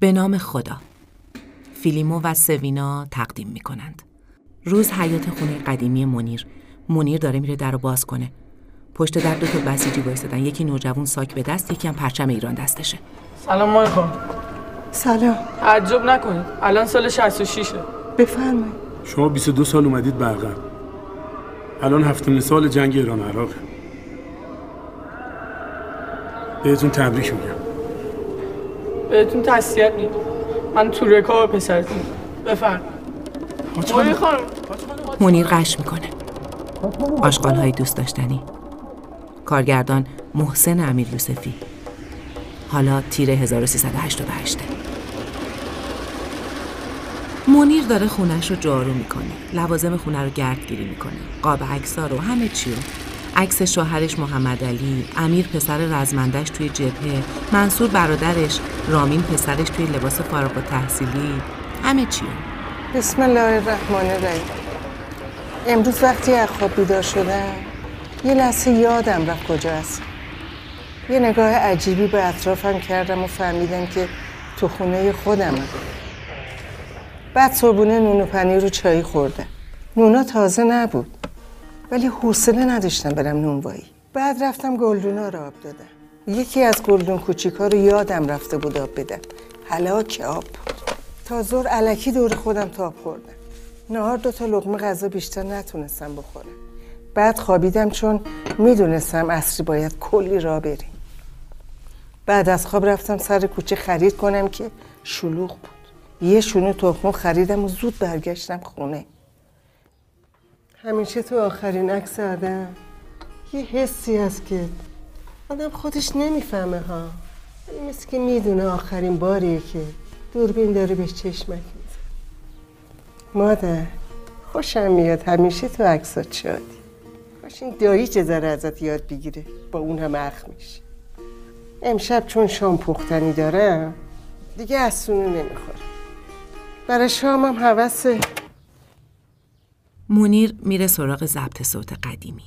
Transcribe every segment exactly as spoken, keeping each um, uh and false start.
به نام خدا. فیلیمو و سوینا تقدیم میکنند. روز حیاط خونه قدیمی منیر. منیر داره میره در رو باز کنه. پشت در دو تا بسیجی وایسادن، یکی نوجوان ساک به دست، یکی هم پرچم ایران دستشه. سلام مای خانم. سلام. تعجب نکنید، الان سال شصت و شش. بفرمایید. شما بیست و دو سال اومدید برقم. الان هفتمین سال جنگ ایران عراق. بهتون تبریک میگم. بهتون تسلیت میگم. من تو رکاب پسرتون. بفرمایید. مای خانم. منیر قش میکنه. آشغال‌های دوست داشتنی. کارگردان محسن امیر یوسفی. حالا تیر هزار و سیصد و هشتاد و هشت. منیر داره خونه‌ش رو جارو میکنه. لوازم خونه رو گردگیری میکنه. قاب عکس‌ها رو، همه چی رو. عکس شوهرش محمد علی، امیر پسر رزمندش توی جبهه، منصور برادرش، رامین پسرش توی لباس فارغ التحصیلی، همه چی رو. بسم الله الرحمن الرحیم. امروز وقتی از خواب بیدار شدم یه لحظه یادم رفت کجا هستم. یه نگاه عجیبی به اطرافم کردم و فهمیدم که تو خونه خودمم. بعد صبحونه نون و پنیر و چای خوردم. نونا تازه نبود ولی حوصله نداشتم برم نونوایی. بعد رفتم گلدونا رو آب دادم. یکی از گلدون کوچیکا رو یادم رفته بود آب بدم. هلاک آب بود. تا ظهر الکی دور خودم تاب خوردم. نهار دو تا لقمه غذا بیشتر نتونستم بخورم. بعد خوابیدم چون میدونستم عصری باید کلی راه بریم. بعد از خواب رفتم سر کوچه خرید کنم که شلوغ بود. یه شونه تخم خریدم و زود برگشتم خونه. همیشه تو آخرین عکس آدم یه حسی هست که آدم خودش نمیفهمه ها. مثل که میدونه آخرین باریه که دوربین داره بهش چشمک میزنه. مادر خوشم میاد همیشه تو عکسات شادی. کاش این دایی چه ذره ازت یاد بگیره با اون هم اخ میشه. امشب چون شام پختنی دارم دیگه از سونو نمیخوره. برای شامم حوثه. منیر میره سراغ ضبط صوت قدیمی.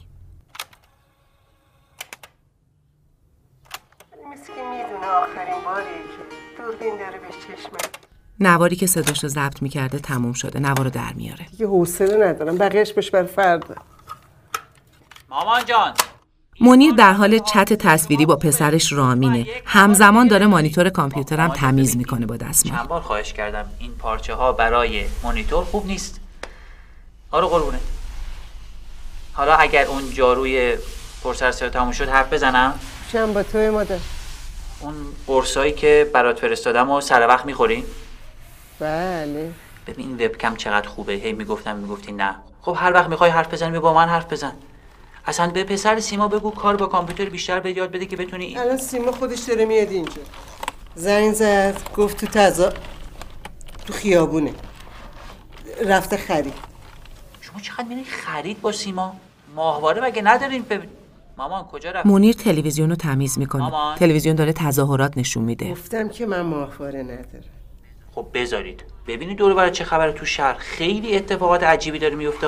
مثل که میدونه آخرین باریه که دوربین داره بهش چشمک. نواری که صداشو ضبط میکرده تموم شده. نوارو در میاره. دیگه حوصله ندارم. بقیه‌اش بهش بر فردا. مامان جان. منیر در حال چت تصویری با پسرش رامینه. همزمان داره مانیتور کامپیوترم تمیز میکنه با دستمال. چند بار خواهش کردم این پارچه ها برای مانیتور خوب نیست. آره قربونه. حالا اگر اون جاروی پرسر سر تموم شد حرف بزنم؟ چند با توی مادر؟ اون قرصایی که برات فرستادم و سر وقت میخوری؟ بله. ببین این وبکم چقدر خوبه. هی میگفتم میگفتی نه. خب هر وقت میخوای حرف بزنی با من حرف بزن. اصلا به پسر سیما بگو کار با کامپیوتر بیشتر به یاد بده که بتونی. الان سیما خودش داره میاد اینجا. زنگ زد گفت تو تزا تو خیابونه رفته خرید. شما چقدر میری خرید با سیما؟ ماهواره مگه ندارین؟ بب... مامان کجا رفت؟ منیر تلویزیون رو تمیز میکنه. مامان. تلویزیون داره تظاهرات نشون میده. گفتم که من ماهواره ندارم. خب بذارید ببینید دور و بر چه خبره تو شهر. خیلی اتفاقات عجیبی داره میفته.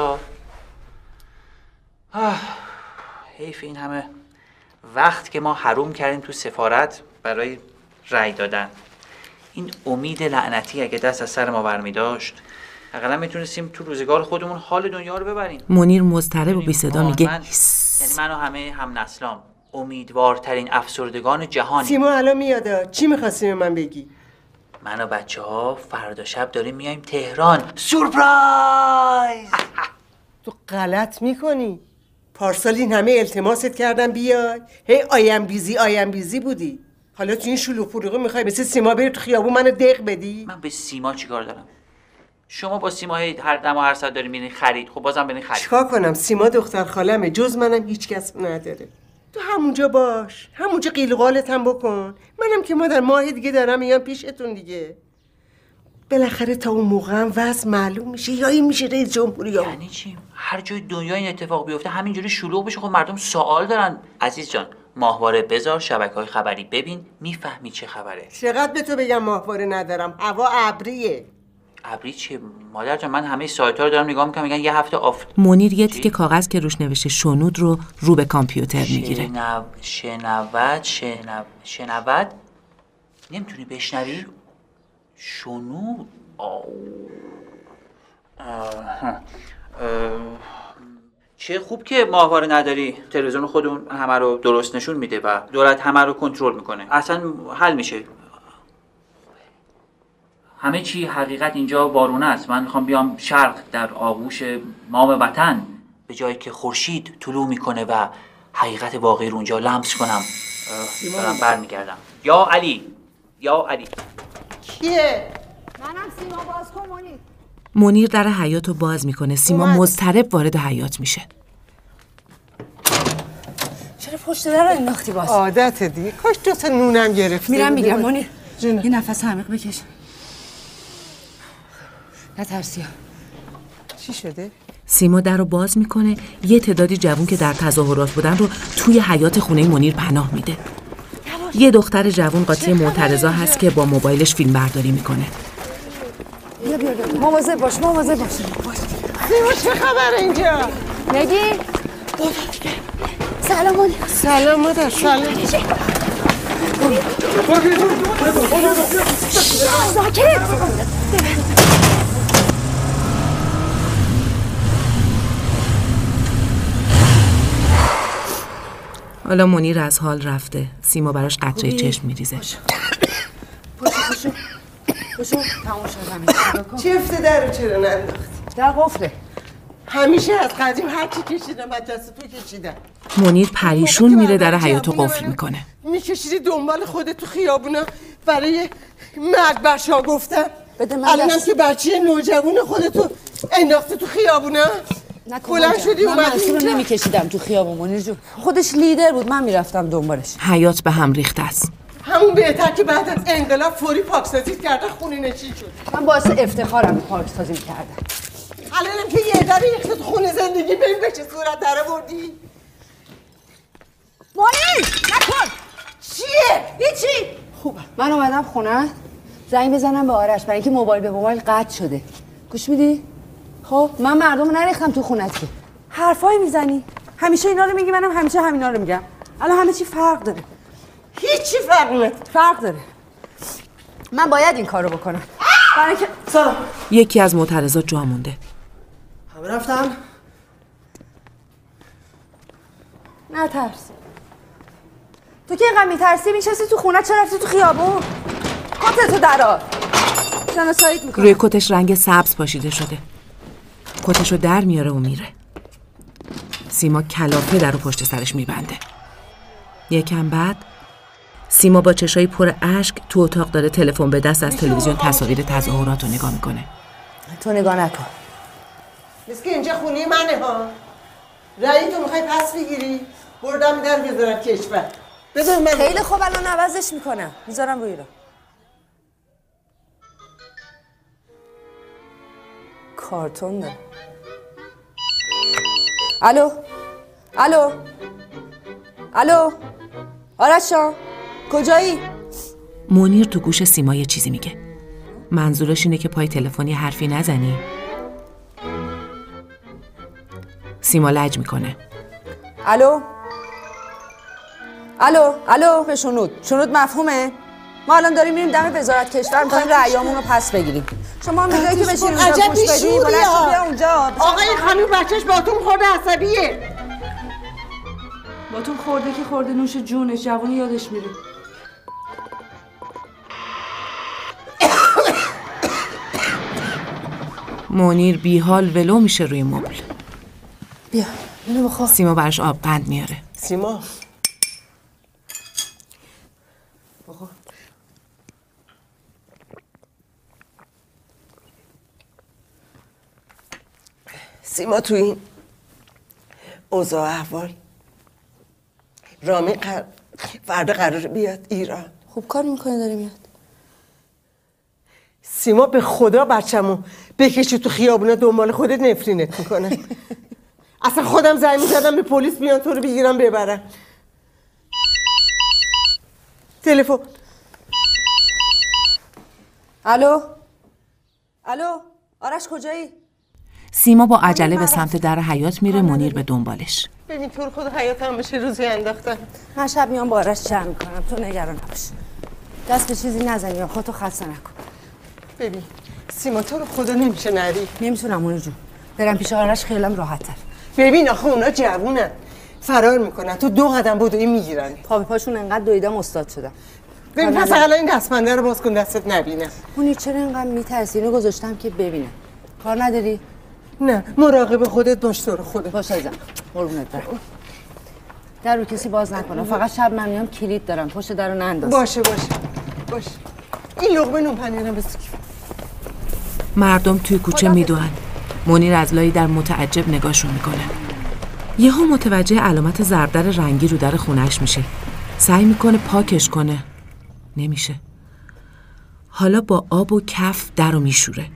آه حیف این همه وقت که ما حروم کردیم تو سفارت برای رأی دادن. این امید لعنتی اگه دست از سر ما برمی داشت حداقل میتونستیم تو روزگار خودمون حال دنیا رو ببریم. منیر مضطرب و بی صدا میگه من... یعنی من و همه هم نسلام امیدوارترین افسردگان جهانی. سیما الان میاده. چی می‌خواستی به من بگی؟ من و بچه‌ها فردا شب داریم میایم تهران. سورپرایز. تو غلط میکنی. پارسال این همه التماست کردم بیای. هی آیم بیزی آیم بیزی بودی. حالا تو این شلوغ پلوغی میخوای مثل سیما بری تو خیابون منو دق بدی؟ من به سیما چیکار دارم؟ شما با سیما هر دم و هر ساعت داری میرین خرید. خب بازم برین خرید. چیکار کنم؟ سیما دختر خالمه. جز منم هیچ کس نداره. تو همونجا باش. همونجا قیل و قالت هم بکن. منم که مادر ماه دیگه دارم میام پیشتون دیگه. بالاخره تا اون موقع هم وضع معلوم میشه یا این میشه رئیس جمهوری ها. یعنی چی؟ هر جای دنیا این اتفاق بیفته همینجوری شلوغ بشه. خب مردم سوال دارن. عزیز جان ماهواره بذار شبکه‌های خبری ببین میفهمی چه خبره. چقدر به تو بگم ماهواره ندارم. هوا ابریه. ابری چیه مادر جان؟ من همه سایت‌ها رو دارم نگاه می‌کنم میگن یه هفته آفت. منیر یه تیکه کاغذ که روش نوشته شنود رو رو به کامپیوتر میگیره. شنو شنود شنو شنود نمیتونی بشنوی؟ شنود؟ آه. آه. چه خوب که ماهواره نداری. تلویزیون خودمون همه رو درست نشون میده و دولت همه رو کنترل میکنه. اصلا حل میشه. همه چی حقیقت اینجا وارونه است. من میخوام بیام شرق در آغوش مام وطن، به جایی که خورشید طلوع میکنه و حقیقت واقعی رو اونجا لمس کنم. دارم برمیگردم. یا علی، یا علی. کیه؟ منم. سیما باز کن منیر. منیر در حیاط رو باز میکنه. سیما مضطرب وارد حیاط میشه. چرا پشت در رو انداختی باز؟ عادت دیگه. کاش دو تا نونم گرفتی. میرم میگم منیر. جونه. یه نفس عمیق بکش. نترسیا. چی شده؟ سیما در رو باز میکنه. یه تعدادی جوون که در تظاهرات بودن رو توی حیاط خونه منیر پناه میده. یه دختر جوون قاطی معترضا هست که با موبایلش فیلم برداری میکنه. بیا بیا بیا. مواظب باش، مواظب باش. سیما چه خبره اینجا؟ نگی؟ سلام منیر. سلام مادر. سلام. ساکت. حالا منیر از حال رفته. سیما براش قطره چشم میریزه. پاشو پاشو پاشو. تموم شد. چی افته در رو چرا ننداختی؟ در قفله. همیشه از قدیم هر چی کشیدم از دست تو کشیدم. منیر پریشون میره در حیاط رو قفل میکنه. میکشیدی دنبال خودت تو خیابونا برای مرد برشا گفتم. بده من الانم دست. که بچه نوجوان خودتو انداخته تو خیابونا. بلند شدی اومدی اینجا. من اینجا. نمیکشیدم تو خیابون منیر جون. خودش لیدر بود، من میرفتم دنبالش. حیاط به هم ریخته است. همون بهتر که بعد از انقلاب فوری پاکسازی کرده خونه نشین شد. من باعث افتخارم پاکسازی کردم. الانم که یه داره ریخته تو خونه زندگی ببین به چه صورت در آوردی. منیر نکن. چیه؟ هیچی. خوبه. من اومدم خونه زنگ بزنم به آرش برای اینکه موبایل به موبایل قطع شده. گوش میدی؟ خب من مردم نریختم تو خونت که. حرفایی میزنی. همیشه اینا رو میگی، منم همیشه همینا رو میگم. الان همه چی فرق داره. هیچی فرق نداره. فرق داره. من باید این کارو بکنم. برای اینکه سلام. یکی از معترضا جا مونده. همه رفتن؟ نترس. تو که اینقدر میترسی میشستی تو خونه، چرا رفتی تو خیابون؟ کتتو درار. شناساییت میکنم. روی کتش رنگ سبز پاشیده شده. کتشو در میاره و میره. سیما کلافه در رو پشت سرش میبنده. یکم بعد سیما با چشای پر اشک تو اتاق داره تلفن به دست از تلویزیون تصاویر تظاهرات رو نگاه میکنه. تو نگاه نکن. مثل که اینجا خونه منه ها. رأی تو میخوای پس بگیری؟ بردم در وزارت کشور. بذار من. خیلی خوب الان عوضش میکنم. میذارم روی رو. کارتون داره. الو الو الو آرش جان کجایی؟ منیر تو گوش سیما یه چیزی میگه. منظورش اینه که پای تلفنی حرفی نزنی. سیما لج میکنه. الو الو الو به شنود. شنود مفهومه؟ ما الان داریم میریم دم وزارت کشور میخوایم رأیامون رو پس بگیریم. شما هم میگه که بشین اونجا عجب گوش بدی. بیشوری ها. بیا اونجا. آقا این خانوم بچهش باتون خورده عصبیه. باتون خورده که خورده نوش جونش. جوونی یادش میره. منیر بیحال ولو میشه روی مبل. بیا اینو بخور. سیما براش آب قند میاره. سیما بخور. سیما تو این اوضاع احوال رامی قر... فردا قرار بیاد ایران. خوب کار میکنه داره میاد. سیما به خدا بچه‌مو بکشی تو خیابونا دنبال خودت نفرینت میکنه. اصلا خودم زنگ میزدم به پلیس بیان تو رو بگیرم ببرن. تلفن. الو الو آرش کجایی؟ سیما با عجله به سمت در حیاط میره. منیر به دنبالش. ببین تو رو خود حیاتم بشه روزی انداختن. من شب میام با آرش جمع میکنم. تو نگران نباش. دست به چیزی نزنی یا خودتو خسته نکن. ببین سیما تو رو خدا نمیشه نری. نمیتونم اونو جون برم پیش آرش خیالم راحت تر. ببین آخه اونا جوونن فرار میکنن تو دو قدم بدوی میگیرن. پا به پاشون انقدر دویدم استاد شدم. ببین پس اقلا این دستمنده رو باز کن دستت نبینه. اونی چرا اینقدر میترسی؟ اینو گذاشتم که ببینم. کار نداری؟ نه مراقب خودت باش تو رو خودت. باش عزیزم قربونت برم. در رو کسی باز نکنم فقط شب من میام کلید دارم پشت در رو ننداز. باشه باشه باشه. این لقمه نون پنیرم بس. مردم توی کوچه میدوئن. منیر از لای در متعجب نگاهشون میکنه. یهو متوجه علامت ضربدر رنگی رو در خونه‌اش میشه. سعی میکنه پاکش کنه. نمیشه. حالا با آب و کف در رو میشوره.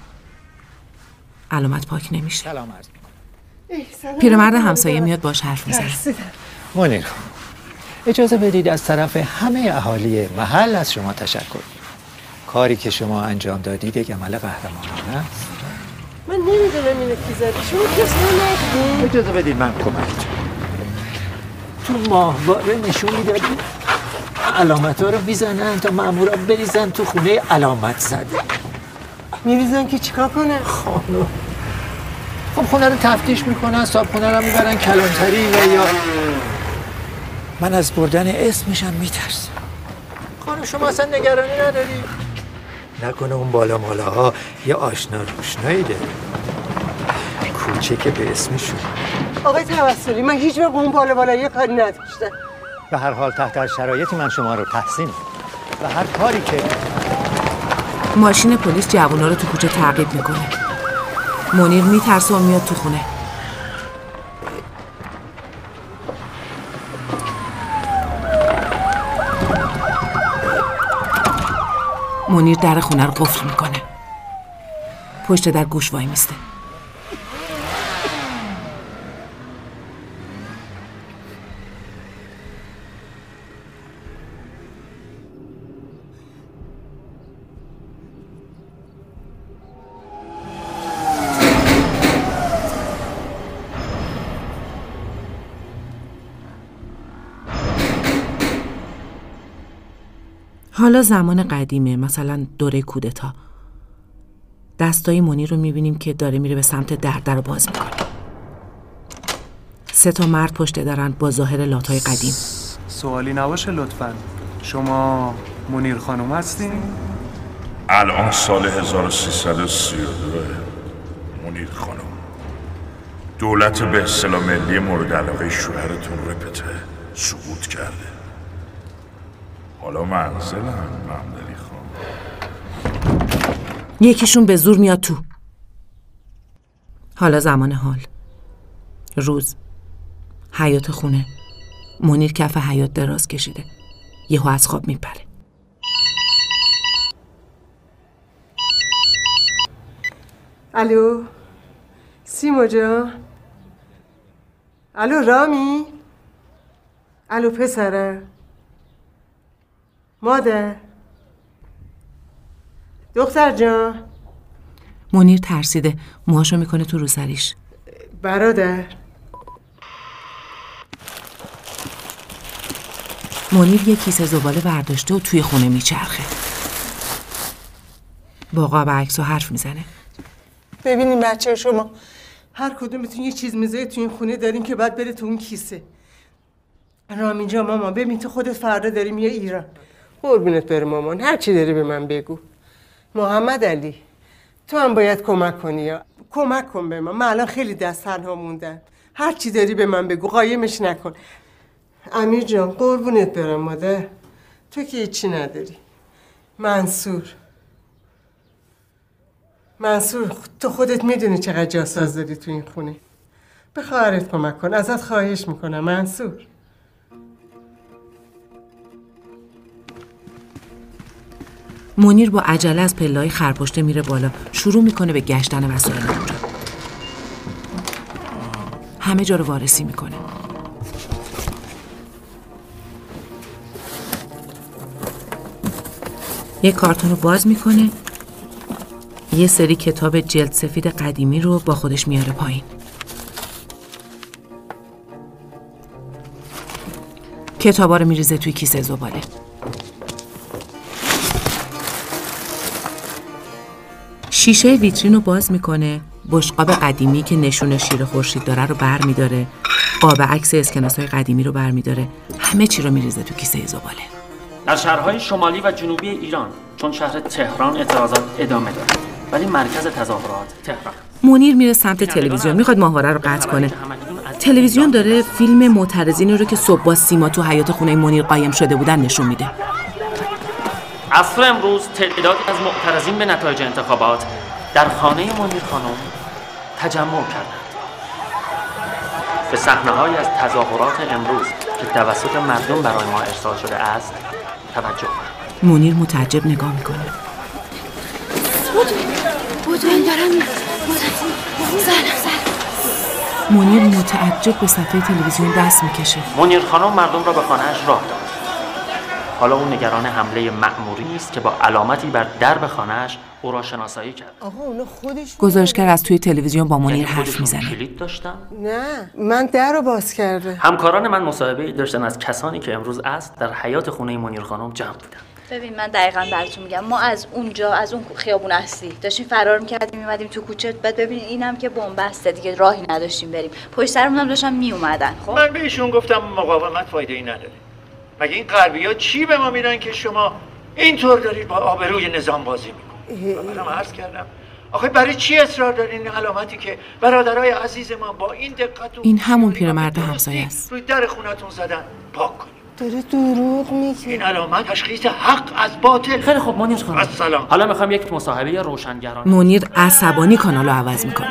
علامت پاک نمیشه. سلام عرض میکنم. پیرمرد همسایه میاد باش حرف میزنه. منیر خان اجازه بدید از طرف همه اهالی محل از شما تشکر. کاری که شما انجام دادید یک عمل قهرمانانه است. من نمیدونم اینو کی زده. شما کسی نمیدونید. اجازه بدید من کمک تو ماهواره نشون میدادید علامت ها رو میزنن تا مامورا بریزن تو خونه علامت زده. میریزن که چیکار کنن؟ خانم خب خونه رو تفتیش میکنن، صاحب خونه رو میبرن کلانتری و یا من از بردن اسمشم میترسم. خانم شما اصلا نگرانی نداری؟ نکنه اون بالا مالاها یه آشنا روشنایی داره کوچه که به اسمشون. آقای توسلی من هیچ وقت اون بالا بالا یه کاری نداشتم. به هر حال تحت هر شرایطی من شما رو تحسین و هر کاری که ماشین پلیس جوونا رو تو کوچه تعقیب میکنه. منیر میترسه و میاد تو خونه. منیر در خونه رو قفل میکنه. پشت در گوش وای میسته. حالا زمان قدیمه، مثلا دوره کودتا. دستای منیر رو میبینیم که داره میره به سمت در در رو باز میکنه. سه تا مرد پشت درن با ظاهر لاتای قدیم. سوالی نباشه لطفاً. شما منیر خانم هستین؟ الان سال هزار و سیصد و سی و دو منیر خانم دولت به اصطلاح ملی مورد علاقه شوهرتون رپته سقوط کرده. حالا منزلم ممدلی خان. یکیشون به زور میاد تو. حالا زمان حال. روز. حیاط خونه. منیر کف حیاط دراز کشیده. یهو از خواب میپره. الو سیما جان. الو رامی. الو پسره. مادر. دختر جان. منیر ترسیده موهاشو میکنه تو روسریش. برادر. منیر یه کیسه زباله برداشته و توی خونه میچرخه. با قاب عکس و حرف میزنه. ببینین بچه شما هر کدومتون یه چیز میزه تو این خونه دارین که بعد بره تو اون کیسه. رامی جان مامان ببین تو خودت فردا داری میای ایران. قربونت بره مامان هر چی داری به من بگو. محمد علی تو هم باید کمک کنی یا کمک کن به من. من الان خیلی دست تنها موندم. هر چی داری به من بگو قایمش نکن. امیر جان قربونت برم مادر تو که هیچی نداری. منصور منصور تو خودت میدونی چقدر جاساز داری تو این خونه. به خواهرت کمک کن ازت خواهش میکنم منصور. منیر با عجله از پله‌های خرپشته میره بالا. شروع میکنه به گشتن وسایل اونجا. همه جا رو وارسی میکنه. یه کارتون رو باز میکنه. یه سری کتاب جلد سفید قدیمی رو با خودش میاره پایین. کتابا رو میریزه توی کیسه زباله. شیشه ویترین رو باز میکنه، بشقاب قدیمی که نشون شیر خورشید داره رو بر میداره، قاب عکس اسکناس‌های قدیمی رو بر میداره، همه چی رو میریزه تو کیسه زباله. در شهرهای شمالی و جنوبی ایران، چون شهر تهران اعتراضات ادامه داره، ولی مرکز تظاهرات تهران. منیر میره سمت تلویزیون، میخواد ماهواره رو قطع کنه. تلویزیون داره فیلم معترضینی رو که صبح با سیما تو حیاط خونه منیر قایم شده بودن نشون میده. عصر امروز تعدادی از معترضین به نتایج انتخابات در خانه منیر خانم تجمع کردند. به صحنه‌هایی از تظاهرات امروز که توسط مردم برای ما ارسال شده است توجه کنید. منیر متعجب نگاه میکنه. بودو بودو این دارم میاد. سلام سلام. منیر متعجب به صفحه تلویزیون دست میکشه. منیر خانم مردم را به خانه‌اش راه داد. حالا اون نگران حمله مأموری نیست که با علامتی بر درب خانه‌اش او را شناسایی کرد. آقا اونا خودش گزارشگر از توی تلویزیون با منیر حرف میزنه. کلید داشتن؟ نه، من در رو باز کرده. همکاران من مصاحبه داشتن از کسانی که امروز است در حیاط خونه منیر خانم جمع بودن. ببین من دقیقاً براتون میگم، ما از اونجا از اون خیابون اصلی داشتیم فرار می‌کردیم می‌اومدیم تو کوچه، بعد ببین اینم که بن‌بسته دیگه راهی نداشتیم بریم. پشت سرمون هم داشتن میومدن. خب من بهشون گفتم مقاومت فایده‌ای نداره. مگه این غربی‌ها چی به ما میدن که شما اینطور دارید با آبروی نظام بازی میکنید؟ منم عرض کردم آخه برای چی اصرار دارین این علامتی که برادرای عزیز ما با این دقت و این همون پیرمرد همسایه است. روی در خونتون زدن پاک کنید. داره دروغ میگه. این علامت تشخیص حق از باطل. خیلی خوب منیر خانم. السلام. حالا میخوام یک مصاحبه روشنگرانه. منیر عصبانی کانالو عوض میکنه.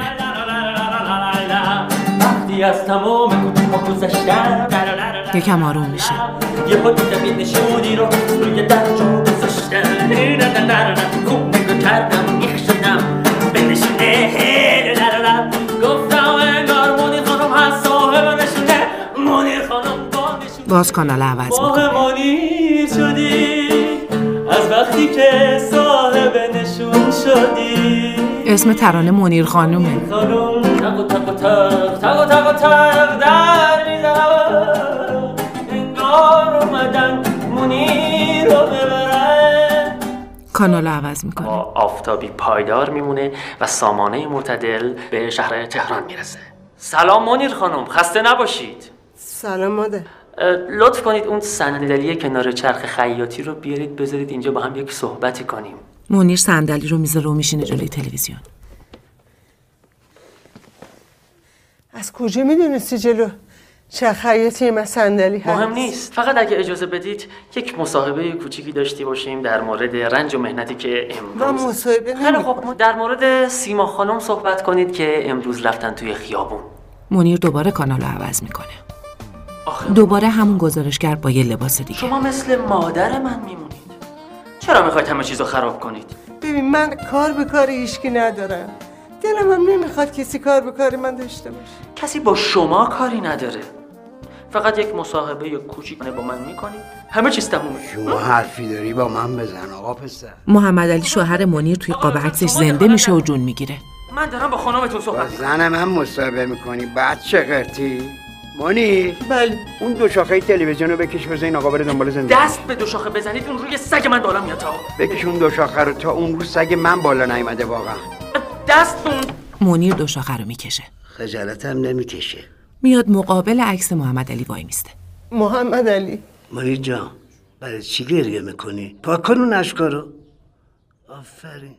وقتی از تمام کوچه‌ها گذشتم یکم آروم میشه. یه پدیده می نشونی رو روی در جو گذاشتم. خوب نگاه کردم میخ شدم به نشونه. گفتم انگار منیر خانم هست صاحب نشونه. منیر خانم با نشونه باز کانال عوض میکنه. منیر شدی از وقتی که صاحب نشون شدی. اسم ترانه منیر خانومه. خانم تق و تق و تق تق و تق و تق در میزنم انگار اومدن منیر رو ببرن. کانال عوض میکنه. با آفتابی پایدار میمونه و سامانه معتدل به شهر تهران میرسه. سلام منیر خانم، خسته نباشید. سلام مادر. لطف کنید اون صندلی کنار چرخ خیاطی رو بیارید بذارید اینجا با هم یک صحبتی کنیم. منیر صندلی رو میذاره و میشینه جلوی تلویزیون. از کجا میدونستی جلو چه خیاطی من صندلی هست؟ مهم نیست، فقط اگه اجازه بدید یک مصاحبه کوچیکی داشته باشیم در مورد رنج و مهنتی که امروز. من مصاحبه خیلی خب در مورد سیما خانم صحبت کنید که امروز رفتن توی خیابون. منیر دوباره کانال رو عوض میکنه. دوباره همون گزارشگر با یه لباس دیگه. شما مثل مادر من میمونید. چرا میخواید همه چیزو خراب کنید؟ ببین من کار به کار هیچکی ندارم. دلم هم نمیخواد کسی کار به کار من داشته باشه. کسی با شما کاری نداره. فقط یک مصاحبه یا کوچیک با من میکنید همه چیز تمومه. شما حرفی داری با من بزن آقا پسر. محمد علی شوهر منیر توی قاب عکسش زنده میشه و جون میگیره. من دارم با خانمتون صحبت میکنم. زن من مصاحبه میکنی بعد چه قرتی؟ منیر. بله. اون دو شاخه تلویزیون رو بکش بزنین آقا بره دنبال زندگی. دست به دو شاخه بزنید اون روی سگ من بالا میاد تا. بکش اون دو شاخه رو تا اون رو سگ من بالا نیومده واقعا. دست اون. منیر دو شاخه رو میکشه. خجالتم نمیکشه. میاد مقابل عکس محمد علی وای میسته. محمد علی. منیر جان برای چی گریه میکنی؟ پاک کن اون اشکا رو. آفرین.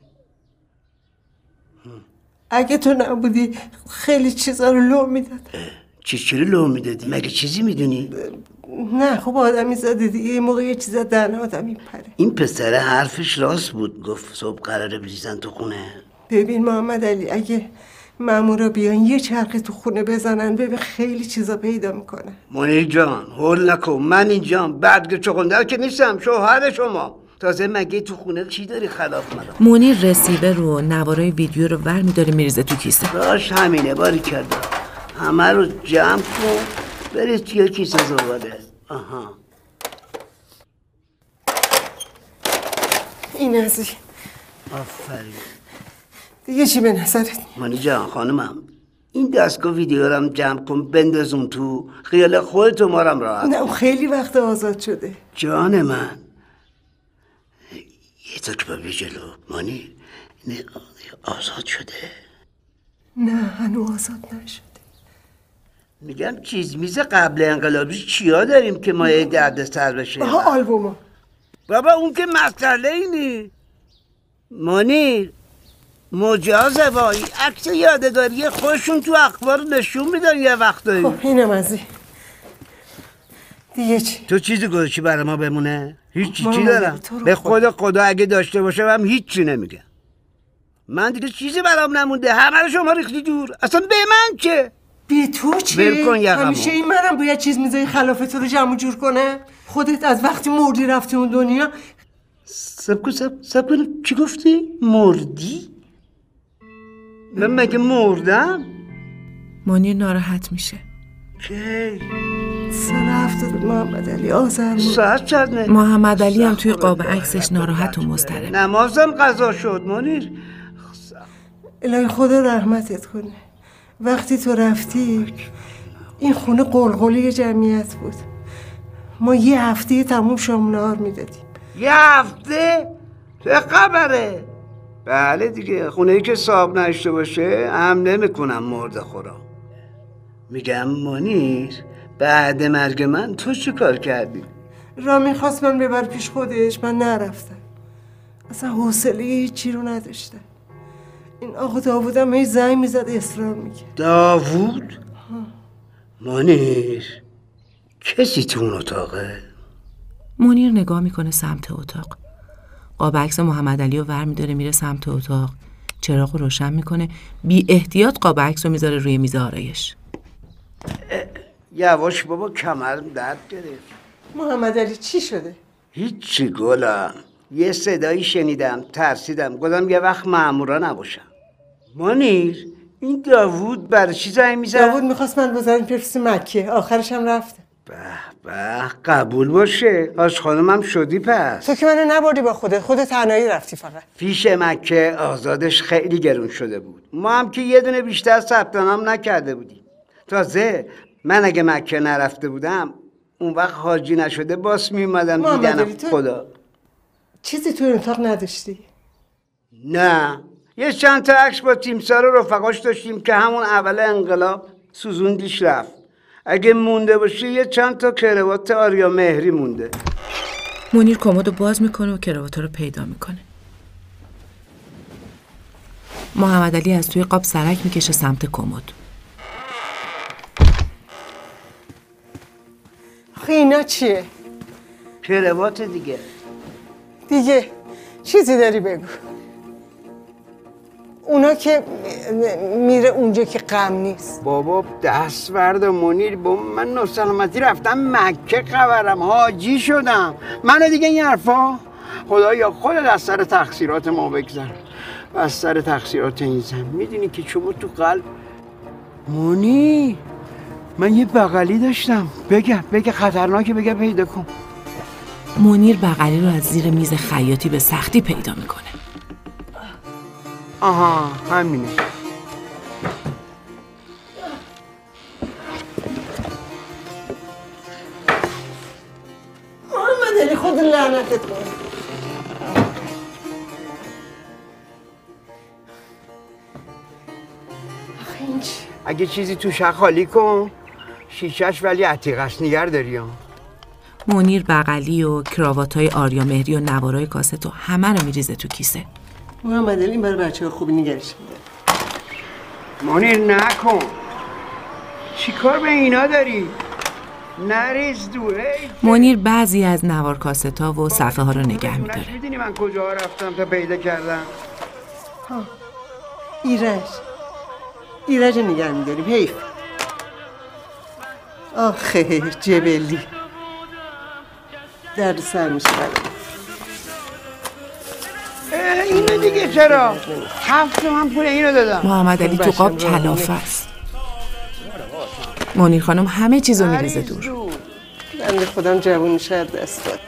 اگه تو نبودی خیلی چیزا رو لو میداد. چی چی رو لو میدادی؟ مگه چیزی میدونی؟ نه خب آدمی زاده دیگه یه موقع یه چیزا دهن آدم میپره. این پسره حرفش راست بود گفت صبح قراره بریزن تو خونه. ببین محمد علی اگه مامورا بیان یه چرخی تو خونه بزنن ببین خیلی چیزا پیدا میکنه. منیر جان هول نکن من اینجام بعد چغندر که نیستم شوهر شما. تازه مگه تو خونه چی داری خلاف من؟ منیر رسیور رو نوارای ویدیو رو ور میداره میریزه تو کیسه. راش همینه باری کرده. همه رو جمع کن برید توی کیسه زباله. آها این از این. آفرین. دیگه چی به نظرت؟ منی جان خانمم این دستگاه ویدیو رو هم جمع کن بندازون تو خیال خودت و مارم راحت. نه خیلی وقت آزاد شده. جان من یه تک بیا جلو. مانی نه آزاد شده؟ نه هنوز آزاد نشده. میگم چیز میز قبل انقلابی چیا داریم که ما یه درد سر بشه؟ آها آلبوما. بابا اون که مسئله اینی. مانی مجاز وایی عکس یادگاری خودشون تو اخبار نشون میدن یه وقتایی. خب اینم از این دیگه چی؟ تو چیزی گذاشتی برای ما بمونه؟ هیچی چی دارم؟ به خدا خدا اگه داشته باشه هم هیچی نمیگه. من دیگه چیزی برام نمونده. همه رو شما ریختی دور. اصلا به من چه؟ به تو چه؟ همیشه این منم باید چیز میذاری خلاف تو رو جمع جور کنه؟ خودت از وقتی مردی رفتی اون دنیا. سب کن سب سب کن چی گفتی؟ مردی؟ من مگه مردم؟ منیر ناراحت میشه. کی؟ سال هفتاد محمد علی آذر ساعت چنده؟ محمد علی هم توی قاب عکسش ناراحت و مضطرب. نمازم قضا شد منیر. الهی خدا رحمتت کنه. وقتی تو رفتی این خونه قلقلی جمعیت بود. ما یه هفته تموم شام نهار میدادیم. یه هفته؟ چه خبره؟ بله دیگه خونه‌ای که صاحب نشته باشه هم نمیکنم مرد خورا. میگم منیر بعد مرگ من تو چی کار کردی؟ رامی خواست من ببر پیش خودش، من نرفتم. اصلا حوصله هیچی رو نداشتم. این آقا داوودم هی زنگ میزد اصرار میکرد. داوود؟ منیر کسی تو اون اتاقه؟ منیر نگاه میکنه سمت اتاق. قاب عکس محمد علی رو ور میداره میره سمت اتاق. چراغ رو روشن میکنه. بی احتیاط قاب عکس رو میذاره روی میز آرایش. یواش بابا کمرم درد گرفت. محمد علی چی شده؟ هیچی گلم. یه صدایی شنیدم ترسیدم گفتم یه وقت مامورا نباشم. منیر این داوود برای چی زنگ میزد؟ داوود میخواست من بذارم پیرس مکه. آخرش هم رفتم. به به قبول باشه. آش خانمم شدی پس. تو که منو نبردی با خودت. خودت تنهایی رفتی فقط. پیش مکه آزادش خیلی گرون شده بود. ما هم که یه دونه بیشتر ثبت نام نکرده بودیم. تازه من اگه مکه نرفته بودم اون وقت حاجی نشده باس میومدم دیدنم. خدا چیزی تو اتاق نداشتی؟ نه یه چند تا عکس با تیمسار و رفقاش داشتیم که همون اول انقلاب سوزوندیش رفت. اگه مونده باشه یه چند تا کراوات آریا مهری مونده. منیر کمدو باز میکنه و کرواتا رو پیدا میکنه. محمد علی از توی قاب سرک میکشه سمت کمد. آخه اینا چیه؟ کراوات دیگه. دیگه چیزی داری بگو. اونا که میره اونجا که غم نیست. بابا دست ورد منیر با من ناسلامتی رفتم مکه خبرم حاجی شدم. من دیگه این حرفا خدایا خودت از سر تقصیرات ما بگذر و از سر تقصیرات این زن. میدونی که شما تو قلب منیر من یه بغلی داشتم. بگه بگه خطرناکه بگه پیدا کن. منیر بغلی رو از زیر میز خیاطی به سختی پیدا میکنه. آها همینه. محمد علی خود لعنتت کنه. آخه این چی؟ اگه چیزی توش خالی کن شیشش ولی عتیق است نگر داری ها. منیر بغلی و کراواتای آریا مهری و نوارای کاست و همه رو میریزه تو کیسه. محمد علی این برای بچه ها خوبی نگرش میده. منیر نکن. چی کار به اینا داری؟ نریز دوره. منیر بعضی از نوار کاست ها و صفحه ها رو نگه میداره. میدونی من کجا رفتم تا پیدا کردم؟ ها ایرج ایرج نگه میداریم. حیف. آخه جبلی درد سر میشه. اینو دیگه چرا؟ هفت من پول اینو دادم. محمد علی تو قاب کلافه است. منیر خانم همه چیزو میریزه دور. بنده خودم جوونی شاید دست داد.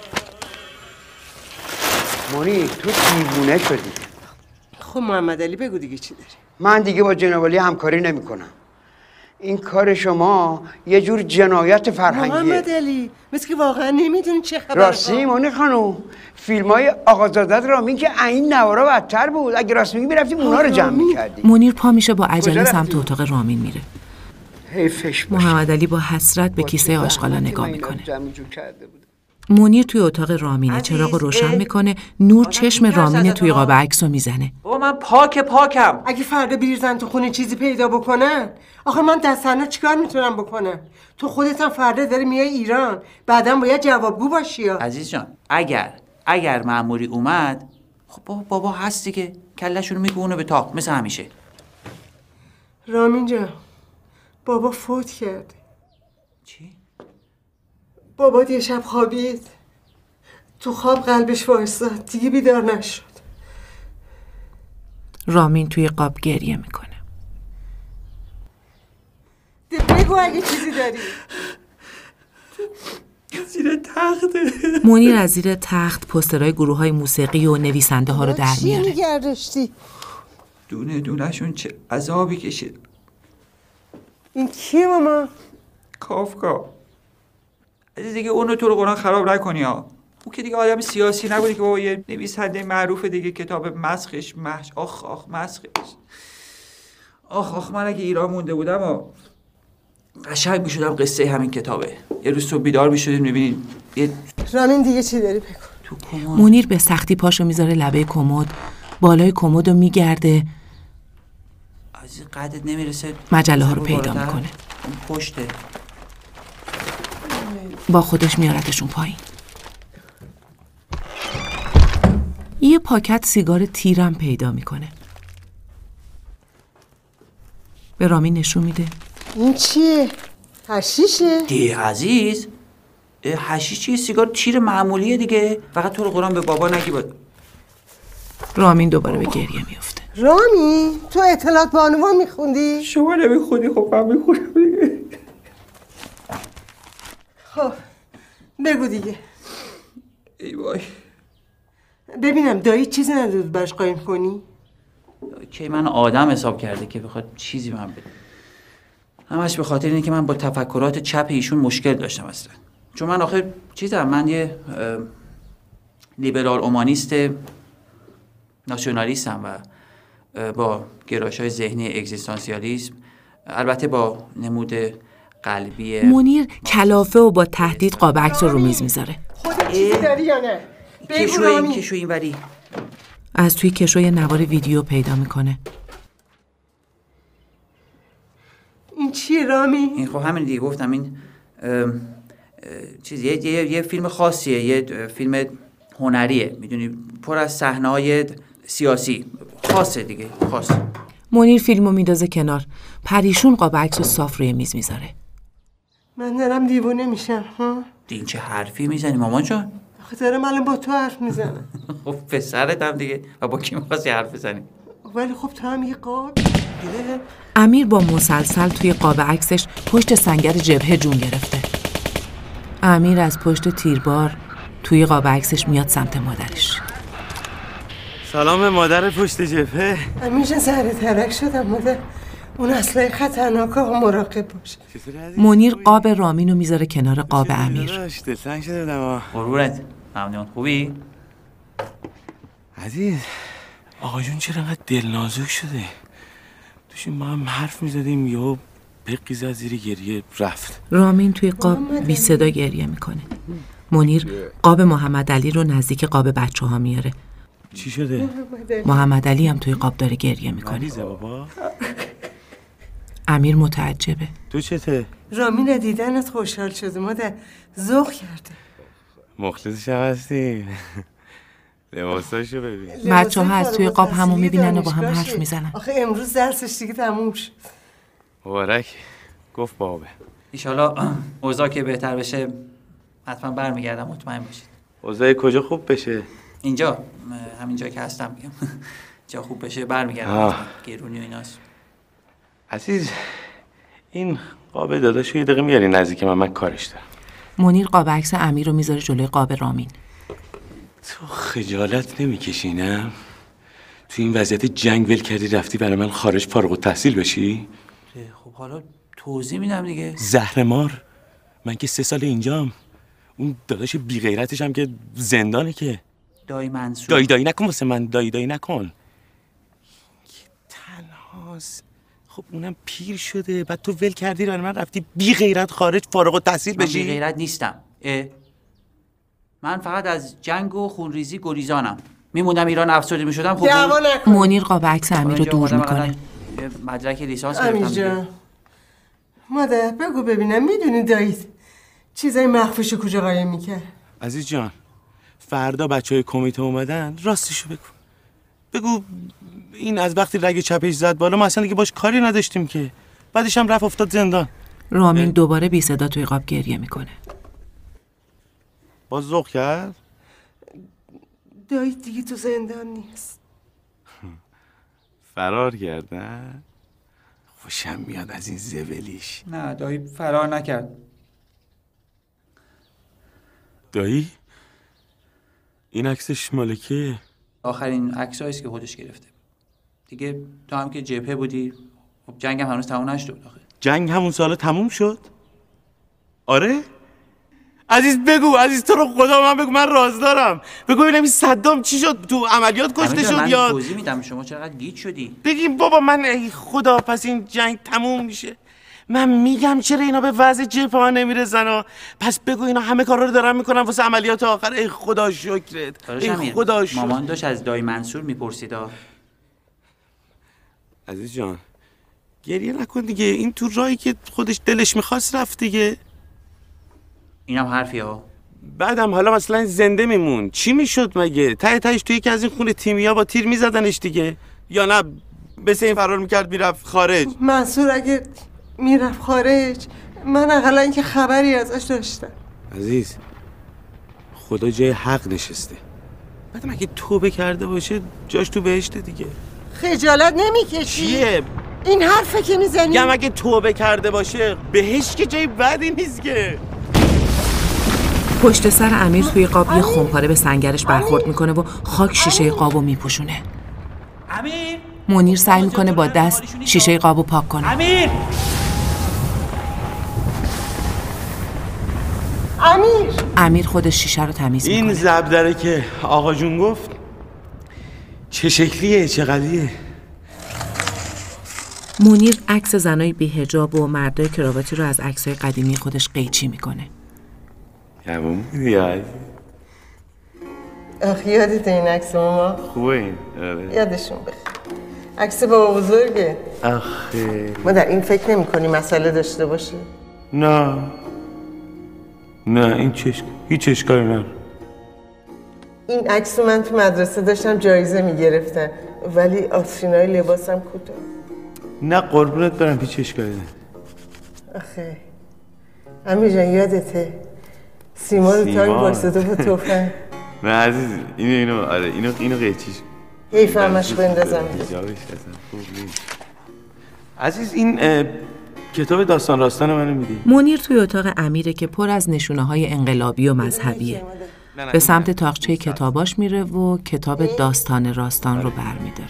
منیر تو دیوونه شدی. خب محمد علی بگو دیگه چی داری؟ من دیگه با جناب علی همکاری نمی کنم. این کار شما یه جور جنایت فرهنگیه. محمد علی مثل که واقعا نمیدونی چه خبره. راستی مانی خانم، فیلم های آقازادت رامین که این نوارا بدتر بود. اگه راست میگی میرفتیم اونا رو جمع میکردیم. منیر پا میشه با عجله سمت اتاق رامین میره. محمد علی با حسرت به کیسه آشغالا نگاه میکنه. منیر توی اتاق رامینه، چراغ روشن میکنه، نور چشم رامینه توی قاب عکسو میزنه. بابا من پاک پاکم. اگه فردا بریزن تو خونه چیزی پیدا بکنن، آخه من دستنا چیکار میتونم بکنم؟ تو خودت هم فردا داری میای ایران، بعدم باید جوابگو باشی. عزیز جان، اگر اگر مأموری اومد، خب بابا بابا هست دیگه، کله‌شون رو میگونه به تاق مثل همیشه. رامین جان، بابا فوت کرد. چی؟ بابا یه شب خوابید، تو خواب قلبش وایساد، دیگه بیدار نشد. رامین توی قاب گریه میکنه. بگو اگه چیزی داری. زیر تخته. منیر از زیر تخت پوسترهای گروه های موسیقی و نویسنده ها رو در میاره. چی میگردشتی؟ دونه دونه شون چه عذابی کشید. این کیه ماما؟ کافکا. عزیز دیگه اونو تو رو قرآن خراب نکنی ها. او که دیگه آدم سیاسی نبودی که بابا یه نویسنده معروف دیگه، کتاب مسخش محش آخ آخ مسخش. آخ آخ من اگه ایران مونده بودم و قشنگ میشدم قصه همین کتابه. یه روز تو بیدار میشدیم میبینید یه رامین دیگه چی داری بگو؟ تو کمد. منیر به سختی پاشو میذاره لبه کمد، بالای کمدو میگرده. از قدت نمیرسه. مجله ها رو پیدا میکنه. اون پشته. با خودش میارتشون پایین. یه پاکت سیگار تیرم پیدا میکنه. به رامین نشون میده. این چیه؟ حشیشه؟ دی عزیز، حشیش چیه؟ سیگار تیر معمولیه دیگه. فقط تو رو قرآن به بابا نگی. با رامین دوباره به گریه میفته. رامین تو اطلاعات بانوان میخوندی؟ شما نمیخوندی، خب من میخونم دیگه. خب بگو دیگه. ای وای. ببینم دایی چیزی نداد برش قایم کنی؟ که من آدم حساب کرده که بخواد چیزی من بده. همش به خاطر اینه که من با تفکرات چپ ایشون مشکل داشتم اصلا. چون من آخه چیزم، من یه لیبرال اومانیست ناسیونالیستم و با گرایش‌های ذهنی اگزیستانسیالیسم، البته با نمود قلبی. منیر کلافه و با تهدید قاب عکس رو میز میذاره. خودت چیزی داری یا نه؟ کشو این کشو این وری. از توی کشو یه نوار ویدیو پیدا میکنه. این چیه رامین؟ این خب همین دیگه گفتم، این چیز یه،, یه،, یه فیلم خاصیه، یه فیلم هنریه، میدونی، پر از صحنه‌های سیاسی خاصه دیگه، خاص. منیر فیلمو میندازه کنار، پریشون قاب عکسو صاف روی میز میذاره. من دارم دیوونه میشم ها؟ این چه حرفی میزنی مامان جان؟ آخه دارم الان با تو حرف میزنم. خب پسرت هم دیگه، و با کی می‌خواستی حرف بزنی؟ ولی خب تو هم یه قاب. امیر با مسلسل توی قاب عکسش پشت سنگر جبهه جون گرفته. امیر از پشت تیربار توی قاب عکسش میاد سمت مادرش. سلام مادر پشت جبهه. همیشه سر ترک شدم مادر. اون اصلا خطرناکه و مراقب باشه. منیر قاب رامینو میذاره کنار قاب امیر. دلتنگ شده بودم. قربونت. ممنون. خوبی؟ عزیز آقا جون چرا انقدر دل نازک شده؟ داشتیم ما هم حرف میزدیم یا بقی زد زیر گریه رفت. رامین توی قاب بی صدا گریه میکنه. منیر قاب محمد علی رو نزدیک قاب بچه ها میاره. چی شده؟ محمد علی هم توی قاب داره گریه میکنه. مریضه بابا؟ امیر متعجبه. تو چته؟ رامین دیدنت خوشحال شده مادر، ذوق کرده. مخلصش هم هستی؟ لباساشو ببین. بچه ها از توی قاب همو میبینن و با هم حرف میزنن. آخه امروز درسش دیگه تموم شد. مبارک. گفت بابه. ایشالا اوضاع که بهتر بشه حتما برمیگردم، مطمئن باشید. اوضاع کجا خوب بشه؟ اینجا، همین جایی که هستم میگم. جا خوب بشه برمیگردم. گرونی و ایناست. عزیز این قاب داداشو یه دقیقه میاری نزدیک من، من کارش دارم. منیر قاب عکس امیر رو میذاره جلوی قاب رامین. تو خجالت نمیکشی نه؟ تو این وضعیت جنگ ول کردی رفتی برای من خارج فارغ التحصیل بشی؟ خب حالا توضیح میدم دیگه. زهرمار، من که سه سال اینجام. اون داداش بی غیرتش هم که زندانه که. دایی منصور. دایی دایی نکن واسه من، دایی دایی نکن. تنهاست. خب اونم پیر شده، بعد تو ول کردی رو من رفتی بی غیرت خارج فارغ التحصیل بشی. من بی غیرت نیستم. اه. من فقط از جنگ و خونریزی گریزانم. میموندم ایران افسرده میشدم. خب منیر قاب عکس امیر رو دور میکنه. مدرک لیسانس امیر جان، مادر بگو ببینم میدونی دایید چیزای مخفیشو کجا قایم میکرد؟ عزیز جان، فردا بچه های کمیته اومدن راستشو بگو. بگو این از وقتی رگ چپش زد بالا ما اصلا دیگه باش کاری نداشتیم که. بعدش هم رفت افتاد زندان. رامین اه. دوباره بی صدا توی قاب گریه میکنه. باز ذوق کرد؟ دایی دیگه تو زندان نیست. فرار کردن؟ خوشم میاد از این زبلیش. نه دایی فرار نکرد. دایی؟ این عکسش مال کیه؟ آخرین عکساییه که خودش گرفته. دیگه تو هم که جبهه بودی، خب جنگ هم هنوز تموم نشده بود. آخه جنگ همون سالا تموم شد؟ آره؟ عزیز بگو، عزیز تو رو خدا من بگو، من راز دارم. بگو ببینم این صدام چی شد؟ تو عملیات کشته شد یا؟ من توضیح میدم، شما چقدر گیج شدی. بگیم بابا من ای خدا پس این جنگ تموم میشه. من میگم چرا اینا به وضع جبهه ها نمیرسن ها؟ پس بگو اینا همه کارا رو دارن میکنن واسه عملیات آخر. ای خدا شکرت. ای خدا شکرت. مامان داشت از دایی منصور میپرسید. عزیز جان گریه نکن دیگه، این تو راهی که خودش دلش میخواست رفت دیگه. اینم حرفی ها. بعدم حالا مثلا زنده میمون چی میشد مگه؟ ته تهش توی یکی از این خونه تیمیا با تیر میزدنش دیگه، یا نه بس این فرار میکرد میرفت خارج. منصور اگه میرفت خارج من اقلا اینکه خبری ازش داشتم. عزیز خدا جای حق نشسته. بعد اگه توبه کرده باشه جاش تو بهشته دیگه. خجالت نمیکشی؟ چیه؟ این حرفه که میزنی؟ میگم اگه توبه کرده باشه بهش که جای بدی نیست که. پشت سر امیر توی قاب یه خمپاره به سنگرش برخورد میکنه و خاک شیشه قابو میپوشونه. امیر منیر سعی میکنه با دست شیشه قابو پاک کنه. امیر امیر امیر خودش شیشه رو تمیز میکنه. این زبدره که آقا جون گفت چه شکلیه، چه قدیه؟ منیر عکس زنای بی‌حجاب و مردای کراواتی رو از عکسای قدیمی خودش قیچی میکنه. یوم دیگه آخ یادت این عکس ماما؟ خوبه این. آره. یادشون بخیر. عکس بابا بزرگه. آخه ما در این فکر نمی کنی مسئله داشته باشه؟ نه نه این چشک هیچ اشکالی نداره. این عکس من تو مدرسه داشتم جایزه میگرفتم ولی آستینای لباسم کوتاه. نه قربونت برم هیچ اشکالی نداره. آخه امیر جان یادته سیما رو تایم واسطه با توفن. نه عزیز اینو اینو آره اینو اینو قیچیش حیف همش بندازم. عزیز این کتاب داستان راستان منو میدی؟ منیر توی اتاق امیره که پر از نشونه های انقلابی و مذهبیه. به سمت تاقچه کتاباش میره و کتاب داستان راستان رو برمیداره.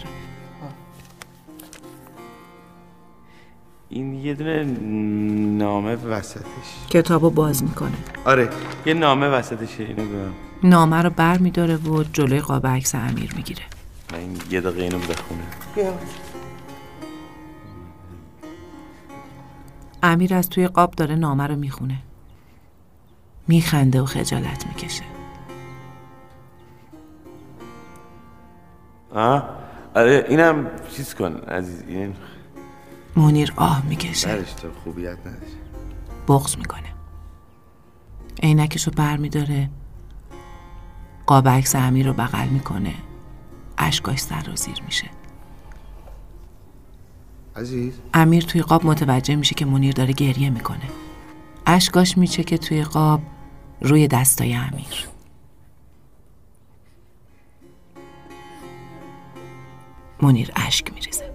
این یه دونه نامه وسطش. کتابو باز میکنه. آره یه نامه وسطشه، اینو بگم. نامه رو برمیداره و جلوی قاب عکس امیر میگیره. من یه دقیقه اینو بخونه. بیا. امیر از توی قاب داره نامه رو میخونه. میخنده و خجالت میکشه. آه آره اینم چیز کن عزیز. این منیر آه میکشه. برش تو خوبیت نداره. بغض میکنه. عینکشو بر میداره. قاب عکس امیر رو بغل میکنه. اشکاش سر و زیر میشه. عزیز امیر توی قاب متوجه میشه که منیر داره گریه میکنه. اشکاش میچه که توی قاب روی دستای امیر. منیر اشک میریزه.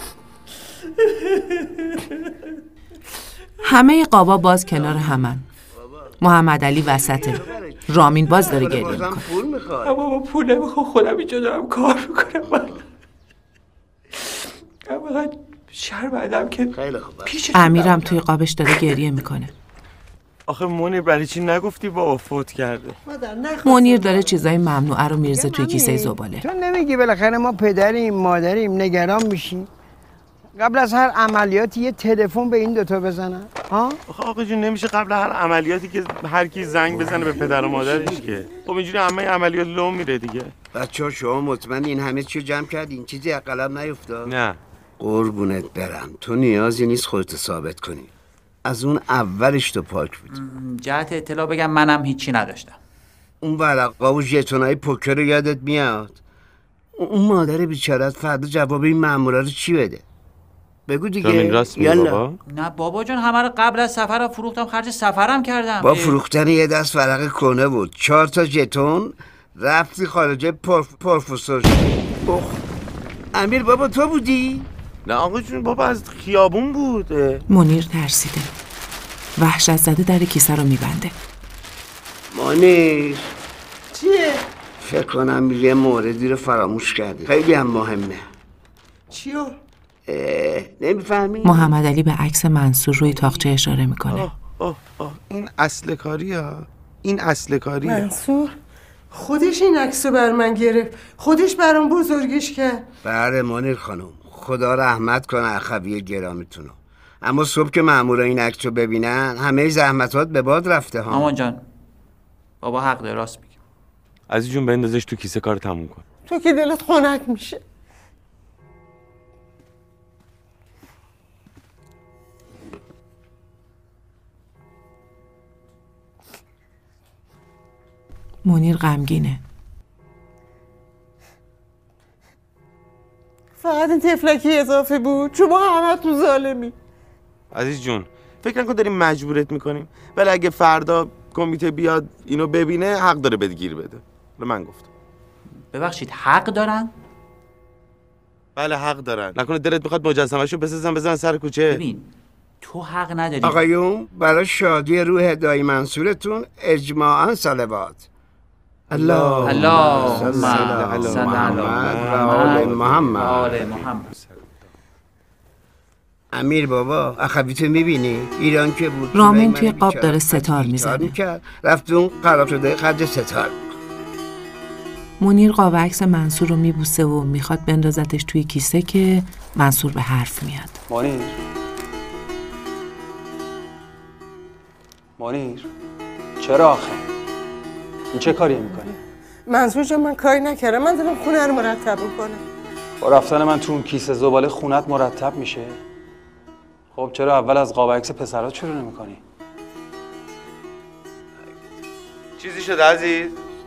همه قابا باز کنار همن. محمد علی وسطه. رامین باز داره گریه میکنه. بابا پول نمیخوام، خودم اینجا دارم کار میکنم. من فقط شرمندم که خیلی خوب. امیرم توی قابش داره گریه میکنه. آخه منیر برای چی نگفتی بابا فوت کرده؟ منیر داره چیزای ممنوعه رو میرزه توی کیسه زباله. تو نمیگی بالاخره ما پدریم مادریم نگران میشیم قبل از هر عملیاتی یه تلفن به این دوتا بزنن؟ ها؟ آخه آقا جون نمیشه قبل هر عملیاتی که هر کی زنگ بزنه به پدر و مادرش که. خب اینجوری همه عملیات لو میره دیگه. بچه‌ها شما مطمئن این همه چیو جمع کردین؟ چیزی از قلم نیفتاد؟ نه. قربونت برم تو نیازی نیست خودت ثابت کنی. از اون اولش تو پاک بود. جهت اطلاع بگم منم هیچی نداشتم. اون ورقا و ژتونای پوکر رو یادت میاد؟ اون مادر بیچاره‌ت فردا جواب این مامورا رو چی بده؟ بگو دیگه. این راست میگه بابا؟ نه بابا جان همه رو قبل از سفر فروختم خرج سفرم کردم. با فروختن یه دست ورق کنه بود چهار تا ژتون رفتی خارجه پرف... پروفسور اوه امیر بابا تو بودی؟ نه آقا جون بابا از خیابون بود. منیر ترسیده وحشت زده در کیسه رو میبنده. منیر چیه؟ فکر کنم یه موردی رو فراموش کردی خیلی هم مهمه. چیو؟ نمیفهمی؟ محمد علی به عکس منصور روی تاقچه اشاره میکنه. آه آه آه این اصل کاری ها این اصل کاری ها. منصور خودش این عکس رو بر من گرفت خودش برام بزرگش کرد. بله منیر خانم خدا رحمت کنه اخوی گرامیتونو اما صبح که مامورا این عکس رو ببینن همه زحمتات به باد رفته ها. مامان جان بابا حق داره راست میگه. عزیز جون بندازش تو کیسه کار تموم کن. تو که دلت خنک میشه. منیر غمگینه. فقط این تفلکی اضافه بود شما همه تو ظالمی. عزیز جون فکر نکن داریم مجبورت میکنیم ولی اگه فردا کمیته بیاد اینو ببینه حق داره بهت گیر بده. من گفتم. ببخشید حق دارن؟ بله حق دارن. نکنه دلت میخواد مجسمه‌شو بسازن بزن سر کوچه. ببین تو حق نداری. آقایون برای شادی روح دایی منصورتون اجماعاً صلوات. الله الله صل علی محمد و محمد آل محمد. امیر بابا اخویتو میبینی؟ ایران که بود رامین توی قاب داره ستار میزنه. رفت اون قرار شده خرج ستار. منیر قاب عکس منصور رو میبوسه و میخواد بندازتش توی کیسه که منصور به حرف میاد. منیر منیر چرا آخه؟ این چه کاری میکنی؟ منصور جان من کاری نکردم من دارم خونه رو مرتب میکنم. با رفتن من تو اون کیسه زباله خونت مرتب میشه؟ خب چرا اول از قاب عکس پسرات شروع نمیکنی؟ چیزی شده عزیز؟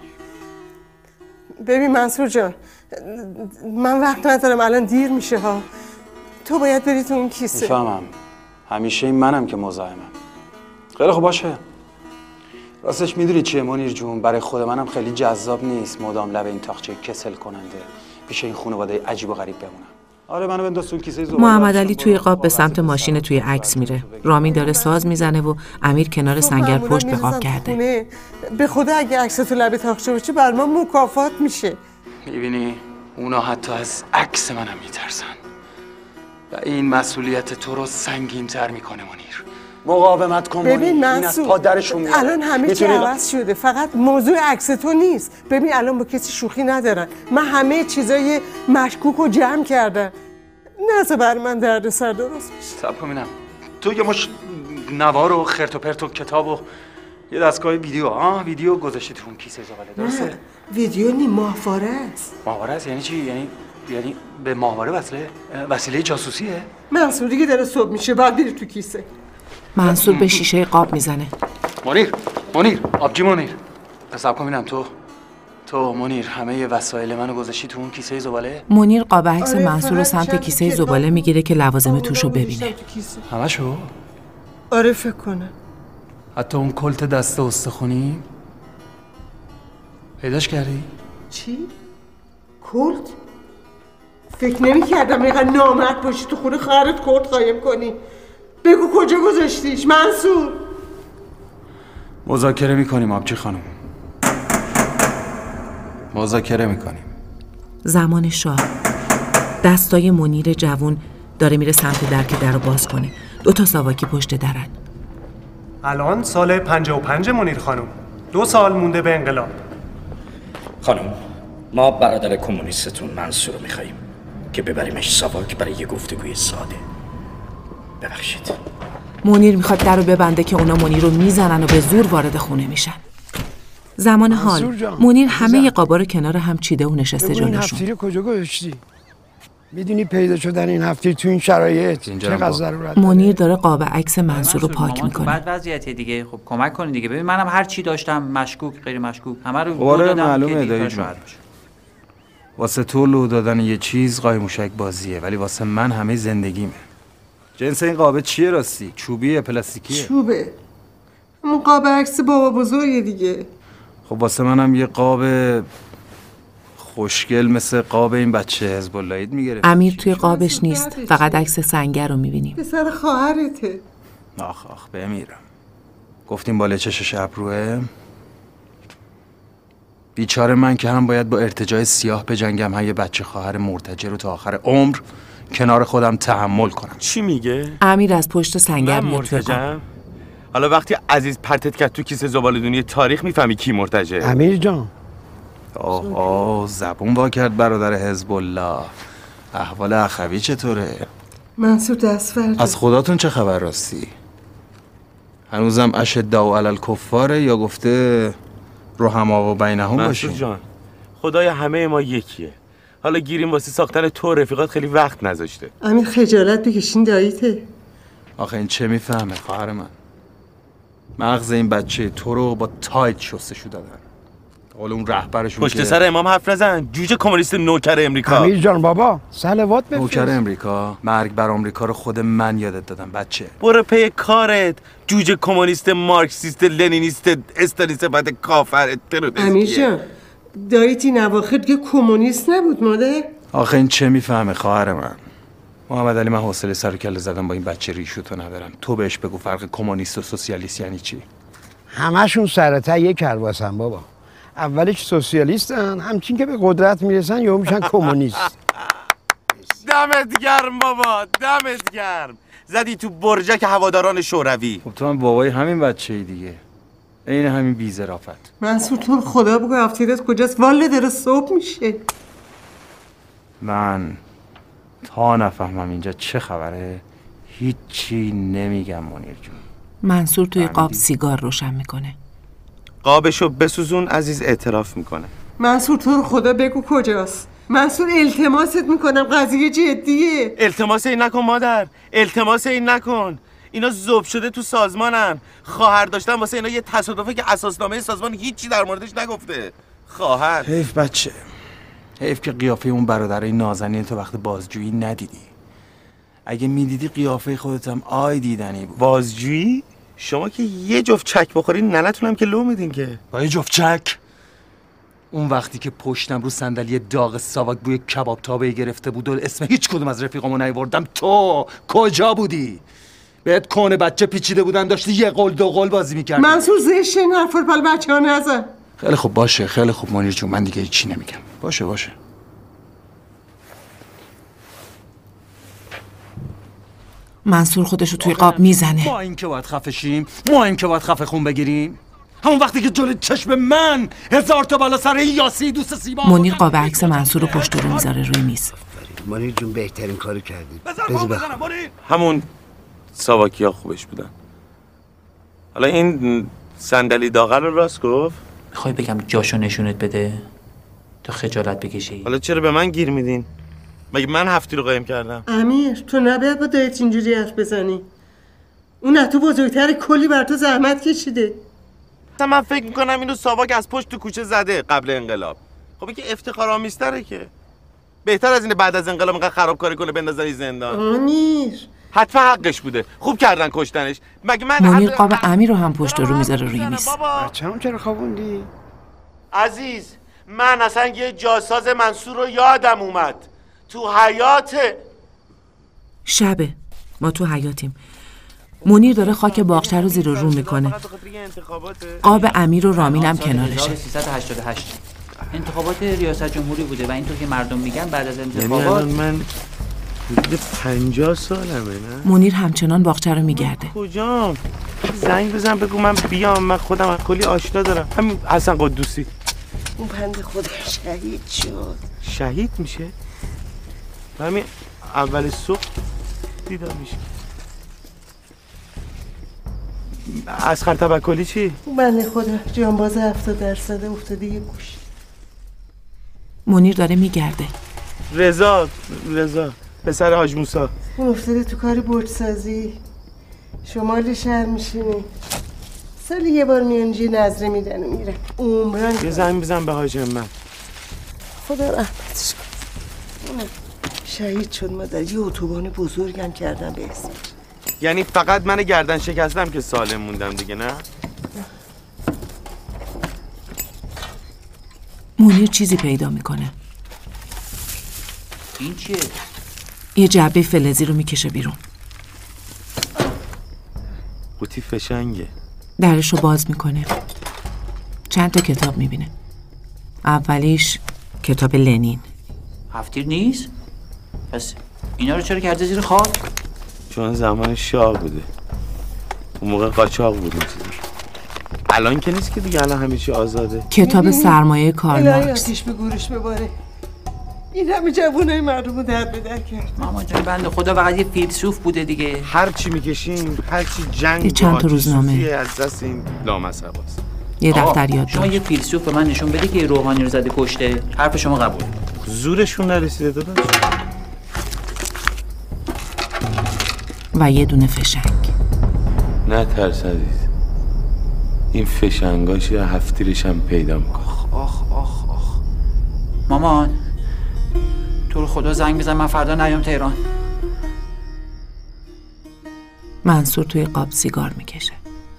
ببین منصور جان من وقت ندارم الان دیر میشه ها. تو باید بری تو اون کیسه. میفهمم همیشه این منم که مزاحمم. خیلی خوب باشه. راستش میدونی چیه منیر جون برای خود منم خیلی جذاب نیست مدام لب این تاقچه کسل کننده پیش این خانواده عجیب و غریب بمونم. آره منو بنداز تو کیسه زباله. محمد علی توی قاب به سمت ماشین توی عکس میره. رامین داره ساز میزنه و امیر کنار سنگر پشت به قاب کرده. به خدا اگه عکس تو لب تاقچه باشه بر ما مکافات میشه. میبینی اونا حتی از عکس منم میترسن و این مسئولیت تو رو سنگین تر میکنه منیر. مقاومت کن منیر. ببین منصور الان همه چی عوض شده فقط موضوع عکس تو نیست. ببین الان با کسی شوخی ندارن. من همه چیزای مشکوک رو جمع کردم. نزد بر من درد سر درست میشه. صبر کن ببینم تو یه مش نوار و خرت و پرت و کتاب و یه دستگاه ویدیو ها ویدیو گذاشتی تو اون کیسه زباله درسته؟ ویدیو نی ماهواره است. ماهواره است یعنی چی؟ یعنی یعنی به ماهواره وصله وسیله جاسوسیه؟ منصور دیگه داره صبح میشه بعد بری تو کیسه. منصور به شیشه قاب میزنه. منیر منیر آبجی منیر حساب کن ببینم تو تو منیر همه وسایل منو گذاشتی تو اون کیسه زباله؟ منیر قاب عکس منصور رو سمت کیسه زباله میگیره که لوازم توشو ببینه. همشو؟ آره فکر کنم. حتی اون کلت دست استخونی؟ پیداش کردی؟ چی؟ کلت؟ فکر نمی کردم اینقدر نامرد باشی تو خونه خواهرت کلت قایم کنی. بگو کجا گذاشتیش منصور؟ مذاکره میکنیم آبجی خانم. مذاکره میکنیم. زمان شاه دستای منیر جوون داره میره سمت در که در رو باز کنه. دو تا ساواکی پشت درن. الان سال پنجاه و پنج منیر خانم. دو سال مونده به انقلاب. خانم، ما برادر کمونیستتون منصور رو میخواییم که ببریمش ساواک برای یه گفتگوی ساده. ببخشید. منیر میخواد در رو ببنده که اونا منیر رو میزنن و به زور وارد خونه میشن. زمان حال منیر همه قابا رو کنار هم چیده و نشسته جلوشون. این هفتیر کجا گذاشتی؟ میدونی پیدا شدن این هفتیر تو این شرایط چقدر ضرورت داره؟ منیر داره قاب عکس منصور رو پاک میکنه. بعد وضعیت دیگه خب کمک کنین دیگه. ببین منم هر چی داشتم مشکوک غیر مشکوک همه رو آره معلومه دایی جون. واسه تو لو دادن یه چیز قای موشک بازیه، ولی واسه من همه زندگیمه. جنس این قابه چیه راستی؟ چوبیه پلاستیکیه؟ چوبه. اون قاب عکس بابا بزرگه دیگه. خب واسه منم یه قاب خوشگل مثل قاب این بچه حزب اللهید میگیره. امیر توی قابش نیست، فقط عکس سنگر رو میبینیم. پسر خواهرته. آخ آخ بمیرم. گفتیم بالا چشش ابروه. بیچاره من که هم باید با ارتجاع سیاه بجنگم، هم یه بچه خواهر مرتجع رو تا آخر عمر کنار خودم تحمل کنم. چی میگه؟ امیر از پشت سنگر میاد توی قاب. حالا وقتی عزیز پرتت کرد تو کیسه زباله‌دونی تاریخ میفهمی کی مرتجعه. امیر جان. آه آه زبون وا کرد برادر حزب الله. احوال اخوی چطوره؟ منصور دست فرد. از خداتون چه خبر راستی؟ هنوزم اشداء علی الکفاره یا گفته رحما و بینهم باشین؟ منصور جان خدای همه ما یکیه. حالا گیریم واسه ساختن تو رفیقات خیلی وقت نذاشته. امیر خجالت بکشین داییته. آخه این چه میفهمه خواهر من؟ مغز این بچه تو رو با تایت شستشو دادن. حالا اون رهبرشون پشت سر امام حرف نزن. جوجه کمونیست نوکر امریکا. امیر جان بابا صلوات بفرست. نوکر امریکا؟ مرگ بر امریکا رو خود من یادت دادم بچه. برو پی کارت. جوجه کمونیست مارکسیست لنینیست استالینیست بعد کافر ترورستی. امیر جان داییتی نواخر که کمونیست نبود ماده؟ آخه این چه میفهمه خواهر من؟ محمد علی من حوصله سر و کله زدم با این بچه ریشوتو ندارم. تو بهش بگو فرق کمونیست و سوسیالیست یعنی چی؟ همشون سرتا یک کرواسن بابا. اولش سوسیالیستن، همچین که به قدرت میرسن یا میشن کمونیست. دمت گرم بابا، دمت گرم. زدی تو برجک هواداران شوروی. خب تو هم بابای همین بچه‌ای دیگه. این همین بی‌ظرافت. منصور تو خدا بگو هفتیرت کجاست؟ والا داره صبح میشه. من تا نفهمم اینجا چه خبره هیچی نمیگم منیر جون. منصور توی قاب سیگار روشن میکنه. قابشو بسوزون عزیز اعتراف میکنه. منصور تو رو خدا بگو کجاست؟ منصور التماست میکنم قضیه جدیه. التماس این نکن مادر، التماس این نکن. اینا ذوب شده تو سازمانن. خواهر داشتن واسه اینا یه تصادفه که اساسنامه سازمان هیچی در موردش نگفته. خواهر حیف بچه، حیف که قیافه اون برادرای نازنین تو وقت بازجویی ندیدی. اگه میدیدی قیافه خودتم آی دیدنی بود. بازجویی؟ شما که یه جفت چک بخورین ننتونم که لو میدین که. با یه جفت چک؟ اون وقتی که پشتم رو صندلی داغ ساواک بوی کباب تابه گرفته بود و اسم هیچ کدوم از رفیقامو نیاوردم، تو کجا بودی؟ بهت کونه بچه پیچیده بودن داشتی یه قول دو قول بازی میکردی. منصور زشت این حرفا رو پل بچه‌ها نزن. خیلی خوب باشه، خیلی خوب منیر جون، من دیگه هیچی نمیگم. باشه باشه. منصور خودشو توی قاب میزنه. ما این که باید خفه شیم، ما این که باید خفه خون بگیریم. همون وقتی که جلوی چشم من هزار تا بالا سر یاسی دوست سیما. منیر قاب عکس منصور رو پشت رو میذاره روی میز. منیر جون بهترین کارو کردی. بذار بزنم همون ساواکی ها خوبش بودن. حالا این صندلی داغر رو راست گفت؟ میخوای بگم جاشو نشونت بده تا خجالت بکشی؟ حالا چرا به من گیر میدین؟ مگه من هفتی رو قایم کردم؟ امیر تو نباید با دایت اینجوری حرف بزنی. اون نه تو بزرگتر کلی بر تو زحمت کشیده. من فکر میکنم اینو ساواک از پشت تو کوچه زده قبل انقلاب. خب این که افتخارآمیزتره که. بهتر از اینه بعد از انقلاب اینقدر خرابکاری کنه بندازن زندان. منیر حتما حقش بوده. خوب کردن کشتنش. مگه من منیر قاب امیر رو هم پشت رو میذاره روی میز. بچه‌م چرا خوابوندی؟ عزیز من اصلا یه جاساز منصور رو یادم اومد. تو حیات شبه، ما تو حیاتیم. منیر داره خاک باغچه رو زیر و رو میکنه. قاب امیر و رامین هم کنارشه. هزار و سیصد و هشتاد و هشت انتخابات ریاست جمهوری بوده و اینطور که مردم میگن بعد از انتخابات من حدود پنجاه سالمه نه؟ منیر همچنان باغچه رو میگرده. کجام؟ زنگ بزن بگو من بیام، من خودم کلی آشنا دارم. همین حسن قدوسی. اون بنده خدا شهید شد. شهید میشه؟ همین اول صبح دیدار میشه. اسخر توکلی چی؟ اون بنده خدا جانباز هفتاد درصد افتاده یه گوش. منیر داره میگرده. رضا رضا پسر حاج موسی. اون افتاده تو کار بورسازی. شمال شهر میشینه. سالی یه بار میانجی نظره میدن و میرن. عمرن یه زنگ بزن به حاج من. خدا رحمتش کنه. شهید شد مادر. یه اتوبان بزرگم کردن به اسمش. یعنی فقط من گردن شکستم که سالم موندم دیگه نه؟ منیر چیزی پیدا میکنه. این چیه؟ یه جعبه فلزی رو میکشه بیرون. قوطی فشنگه. درش رو باز میکنه. چند تا کتاب میبینه. اولیش کتاب لنین. هفتیر نیست؟ پس اینا رو چرا کرده زیر خاک؟ چون زمان شاه بوده. اون موقع قاچاق بود این چیزی. الان که نیست که دیگه، الان همه چی آزاده. کتاب سرمایه کارل مارکس. آتیش به گورش بباره. این همه جوونای مردم رو در بدر کرد. مامان جان بنده خدا فقط یه فیلسوف بوده دیگه. هر چی میکشیم، هر چی جنگ یه چند تا روزنامه از دست این لامصباست. یه دفتر یاد شما یه فیلسوف به من نشون بده که یه روحانی رو زده کشته. حرف شما قبول. زورشون نرسیده داداش. و یه دونه فشنگ. نه ترس عزیز. این فشنگاش یا هفتیرش هم پیدا میکنه. آخ آخ آخ. مامان تو رو خدا زنگ بزن من فردا نیام تهران. منصور توی قاب سیگار میکشه.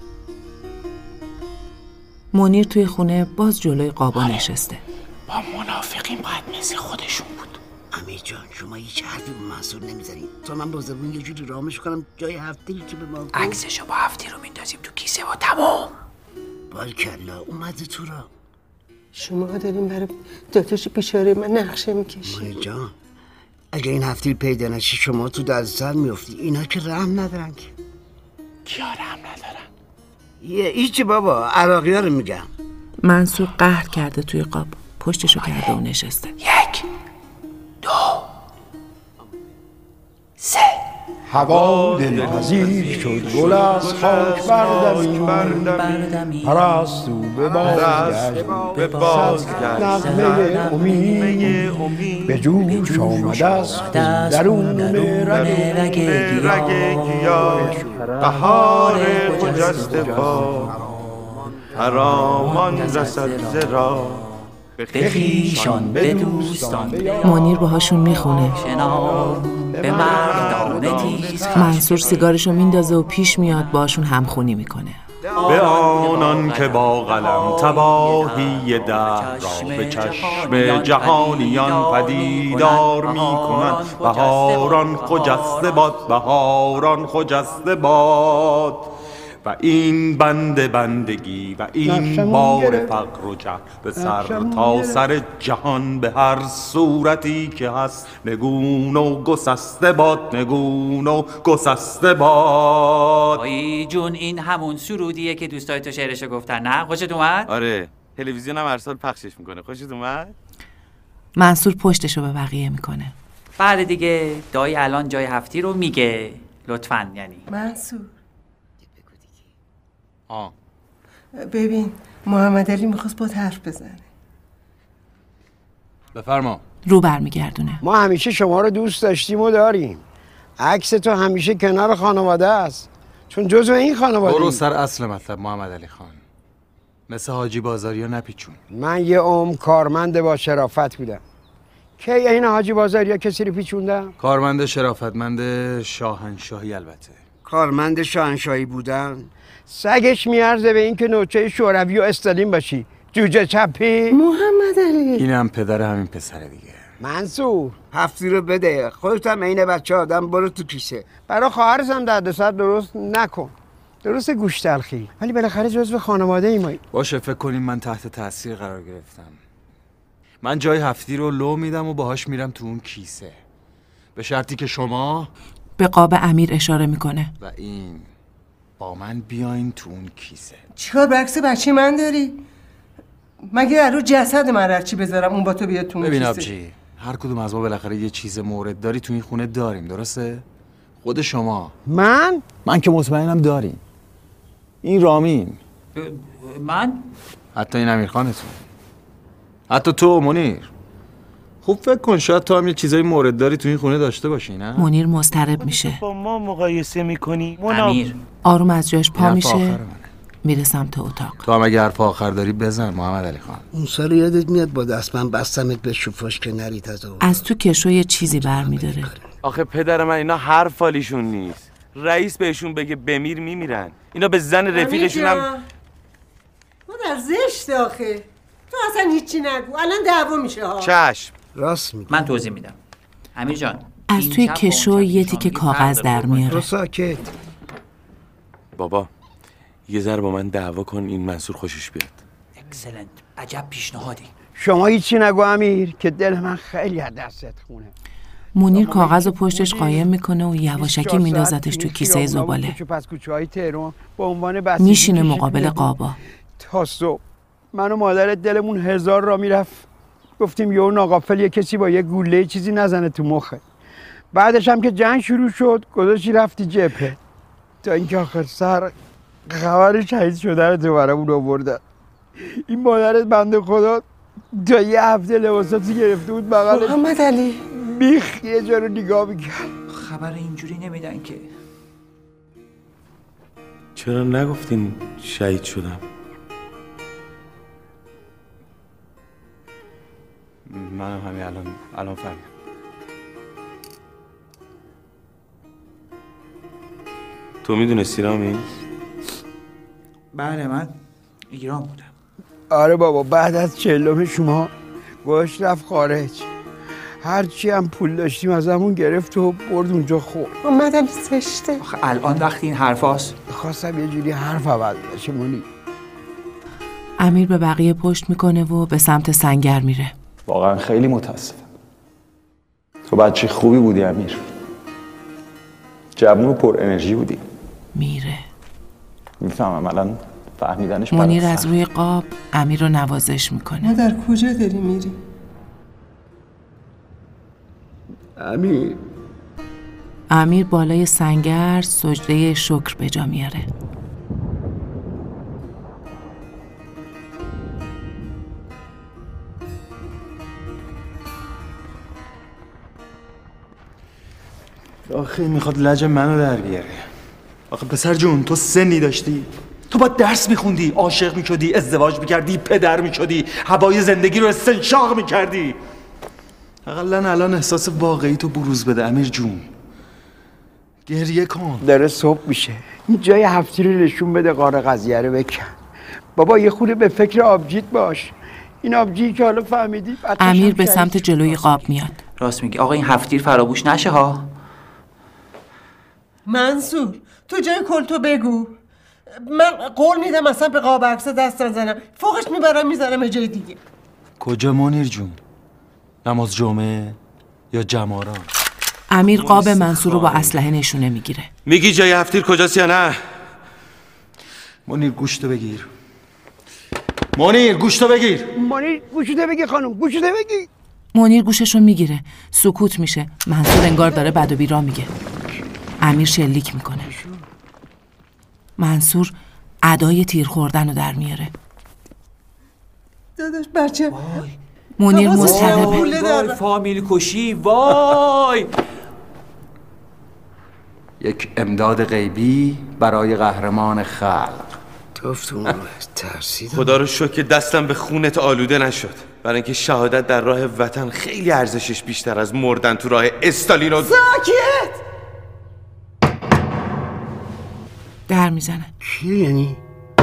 منیر توی خونه باز جلوی قابا نشسته. با منافقین باید مثل خودشون بود. امیر جان شما هیچ حرفی به منصور نمیزنید تا من با زبون یه جوری رامش کنم جای هفتیری که به ما عکسشو با هفتی رو میندازیم تو کیسه و تمام. بالکلا اومده تو را. شما داریم برای داداش بیچاره من نقشه میکشید. منیر جان اگه این هفتیر پیدا نشی شما تو درد سر میافتی. اینا که رحم ندارن که. کیا رحم ندارن؟ یه ایچی بابا عراقی ها رو میگم. منصور قهر کرده توی قاب. پشتشو کرده و نشسته. یک دو سه. هوا دلپذیر شد گل از خاک بردمی پرستو به بازگشت نغمه امید به جوش آمده است درون رگ گیاه بهار خجسته باد خرامان رسد ز راه به خویشان به دوستان منیر باهاشون میخونه. به مردان تیز. منصور سیگارشو میندازه و پیش میاد باهاشون همخونی میکنه. به آنان که با قلم تباهی دهر را به چشم جهانیان پدیدار میکنند. بهاران خجسته باد بهاران خجسته باد و این بند بندگی و این بار فقر و جهل به سر تا سر جهان به هر صورتی که هست نگون و گسسته باد نگون و گسسته باد. آی جون این همون سرودیه که دوستای تو شعرشو گفتن نه؟ خوشت اومد؟ آره تلویزیون هم هر سال پخشش میکنه. خوشت اومد؟ منصور پشتشو به بقیه میکنه. بعد دیگه دایی الان جای هفتی رو میگه لطفاً. یعنی منصور آه. ببین محمد علی میخواست با حرف بزنه. بفرما. رو برمیگردونه. ما همیشه شما رو دوست داشتیم و داریم. عکس تو همیشه کنار خانواده است چون جزو این خانواده. برو سر اصل مطلب محمد علی خان. مثل حاجی بازاریا نپیچون. من یه عمر کارمند با شرافت بودم. کی این حاجی بازاریا کسی رو پیچوندم؟ کارمند شرافتمند شاهنشاهی البته. کارمند شاهنشاهی بودن سگش میارزه به این که نوچه شوروی و استالین باشی. جوجه چپی. محمد علی اینم پدر همین پسره دیگه. منصور هفتی رو بده. خودت هم عین بچه آدم برو تو کیسه. برای خواهرت هم دردسر درست نکن. درست گوش تلخی ولی بالاخره جزو خانواده ای مایی. باشه فکر کنیم من تحت تاثیر قرار گرفتم. من جای هفتی رو لو میدم و باهاش میرم تو اون کیسه. به شرطی که شما به قاب امیر اشاره میکنه و این با من بیاین تو اون کیسه. چیکار برعکس بچه من داری؟ مگه رو جسد من رفچی بذارم اون با تو بیاد تو اون کیسه؟ ببین آبجی، هر کدوم از ما بالاخره یه چیز مورد داری تو این خونه داریم، درسته؟ خود شما. من؟ من که مطمئنم داریم. این رامین. من؟ حتی این امیرخانتون. حتی تو منیر. خوب فکر کن شاید تو هم یه چیزای مورد داری تو این خونه داشته باشی، نه؟ منیر مضطرب میشه. با ما مقایسه میکنی؟ امیر آروم از جاش پا میشه میره سمت اتاق. تو هم اگه حرف آخر داری بزن محمد علی خان. اون سال یادت میاد با دست من بستمت به شوفاش که نرید از اون. از تو کشو یه چیزی برمیداره. آخه پدر من اینا حرف حالیشون نیست. رئیس بهشون بگه بمیر میمیرن. اینا به زن رفیقشون هم مادر زشت آخه. تو اصلا هیچی نگو. الان دعوا میشه ها. چشم. راست میگی. من توضیح میدم. امیر جان از توی کشو یه تیکه کاغذ در میاره. تو ساکت. بابا یه ذره با من دعوا کن این منصور خوشش بیاد. اکسلنت. عجب پیشنهادی. شما هیچی نگو امیر که دل من خیلی از دستت خونه. منیر کاغذ و پشتش قایم میکنه و یواشکی میندازتش تو کیسه زباله. میشینه مقابل قابا. تا صبح من و مادرت دلمون هزار را میرفت. گفتیم یه ناغافل یه کسی با یه گوله چیزی نزنه تو مخه. بعدش هم که جنگ شروع شد گذاشتی رفتی جبهه. تا اینکه آخر سر خبر شهید شده رو تو برامون آوردن. این مادرت بنده خدا تا یه هفته لباساتی گرفته بود بغلش. محمد علی بیخ یه جا رو نگاه میکرد. خبر اینجوری نمیدن که. چرا نگفتین شهید شدم؟ من همین الان الان فهمیدم. تو میدونستی رامین؟ بله من ایران بودم. آره بابا بعد از چهلم شما گوش رفت خارج. هرچی هم پول داشتیم از همون گرفت و برد اونجا خورد. محمد علی زشته. آخه الان وقتی این حرف هاست خواستم یه جوری حرف عوض بشه مونی. امیر به بقیه پشت میکنه و به سمت سنگر میره. واقعا خیلی متاسفم. تو بچه خوبی بودی امیر. جوون و پر انرژی بودی. میره. میفهمم الان فهمیدنش منیر از روی قاب امیر رو نوازش میکنه. مادر کجا داری میری؟ امیر امیر بالای سنگر سجده شکر به جا میاره. آخه میخواد لج منو در بیاره. آخه پسر جون تو سنی داشتی؟ تو با درس میخوندی، عاشق میشدی، ازدواج میکردی، پدر میشدی، هوای زندگی رو استنشاق میکردی. اقلا الان احساس واقعی تو بروز بده امیر جون. گریه کن. داره صبح میشه. این جای هفتی رو نشون بده، قاره قضیه رو بکن. بابا یه خورده به فکر آبجیت باش. این آبجی که حالا فهمیدی. امیر به سمت جلوی قاب میاد. راست میگی آقا این هفتیر فراموش نشه ها. منصور تو جای کلتو بگو. من قول میدم اصلا به قاب عکس دست نزنم. فوقش میبرم میزنم جای دیگه. کجا منیر جون؟ نماز جمعه یا جماران؟ امیر قاب منصور رو با اسلحه نشونه میگیره. میگی جای هفتیر کجاست یا نه؟ منیر گوشتو بگیر. منیر گوشتو بگیر. منیر گوشتو بگیر خانم، گوشتو بگیر. منیر گوشش رو میگیره. سکوت میشه. منصور انگار داره بد و بیرا میگه. امیر شلیک میکنه. منصور ادای تیر خوردن رو در میاره. داداش بچه منیر مضطربه. وای فامیل کشی وای. یک امداد غیبی برای قهرمان خلق. گفتم ترسیدم. خدا رو شکر دستم به خونت آلوده نشد. برای اینکه شهادت در راه وطن خیلی ارزشش بیشتر از مردن تو راه استالین و ساکت. در میزنه. کی یعنی؟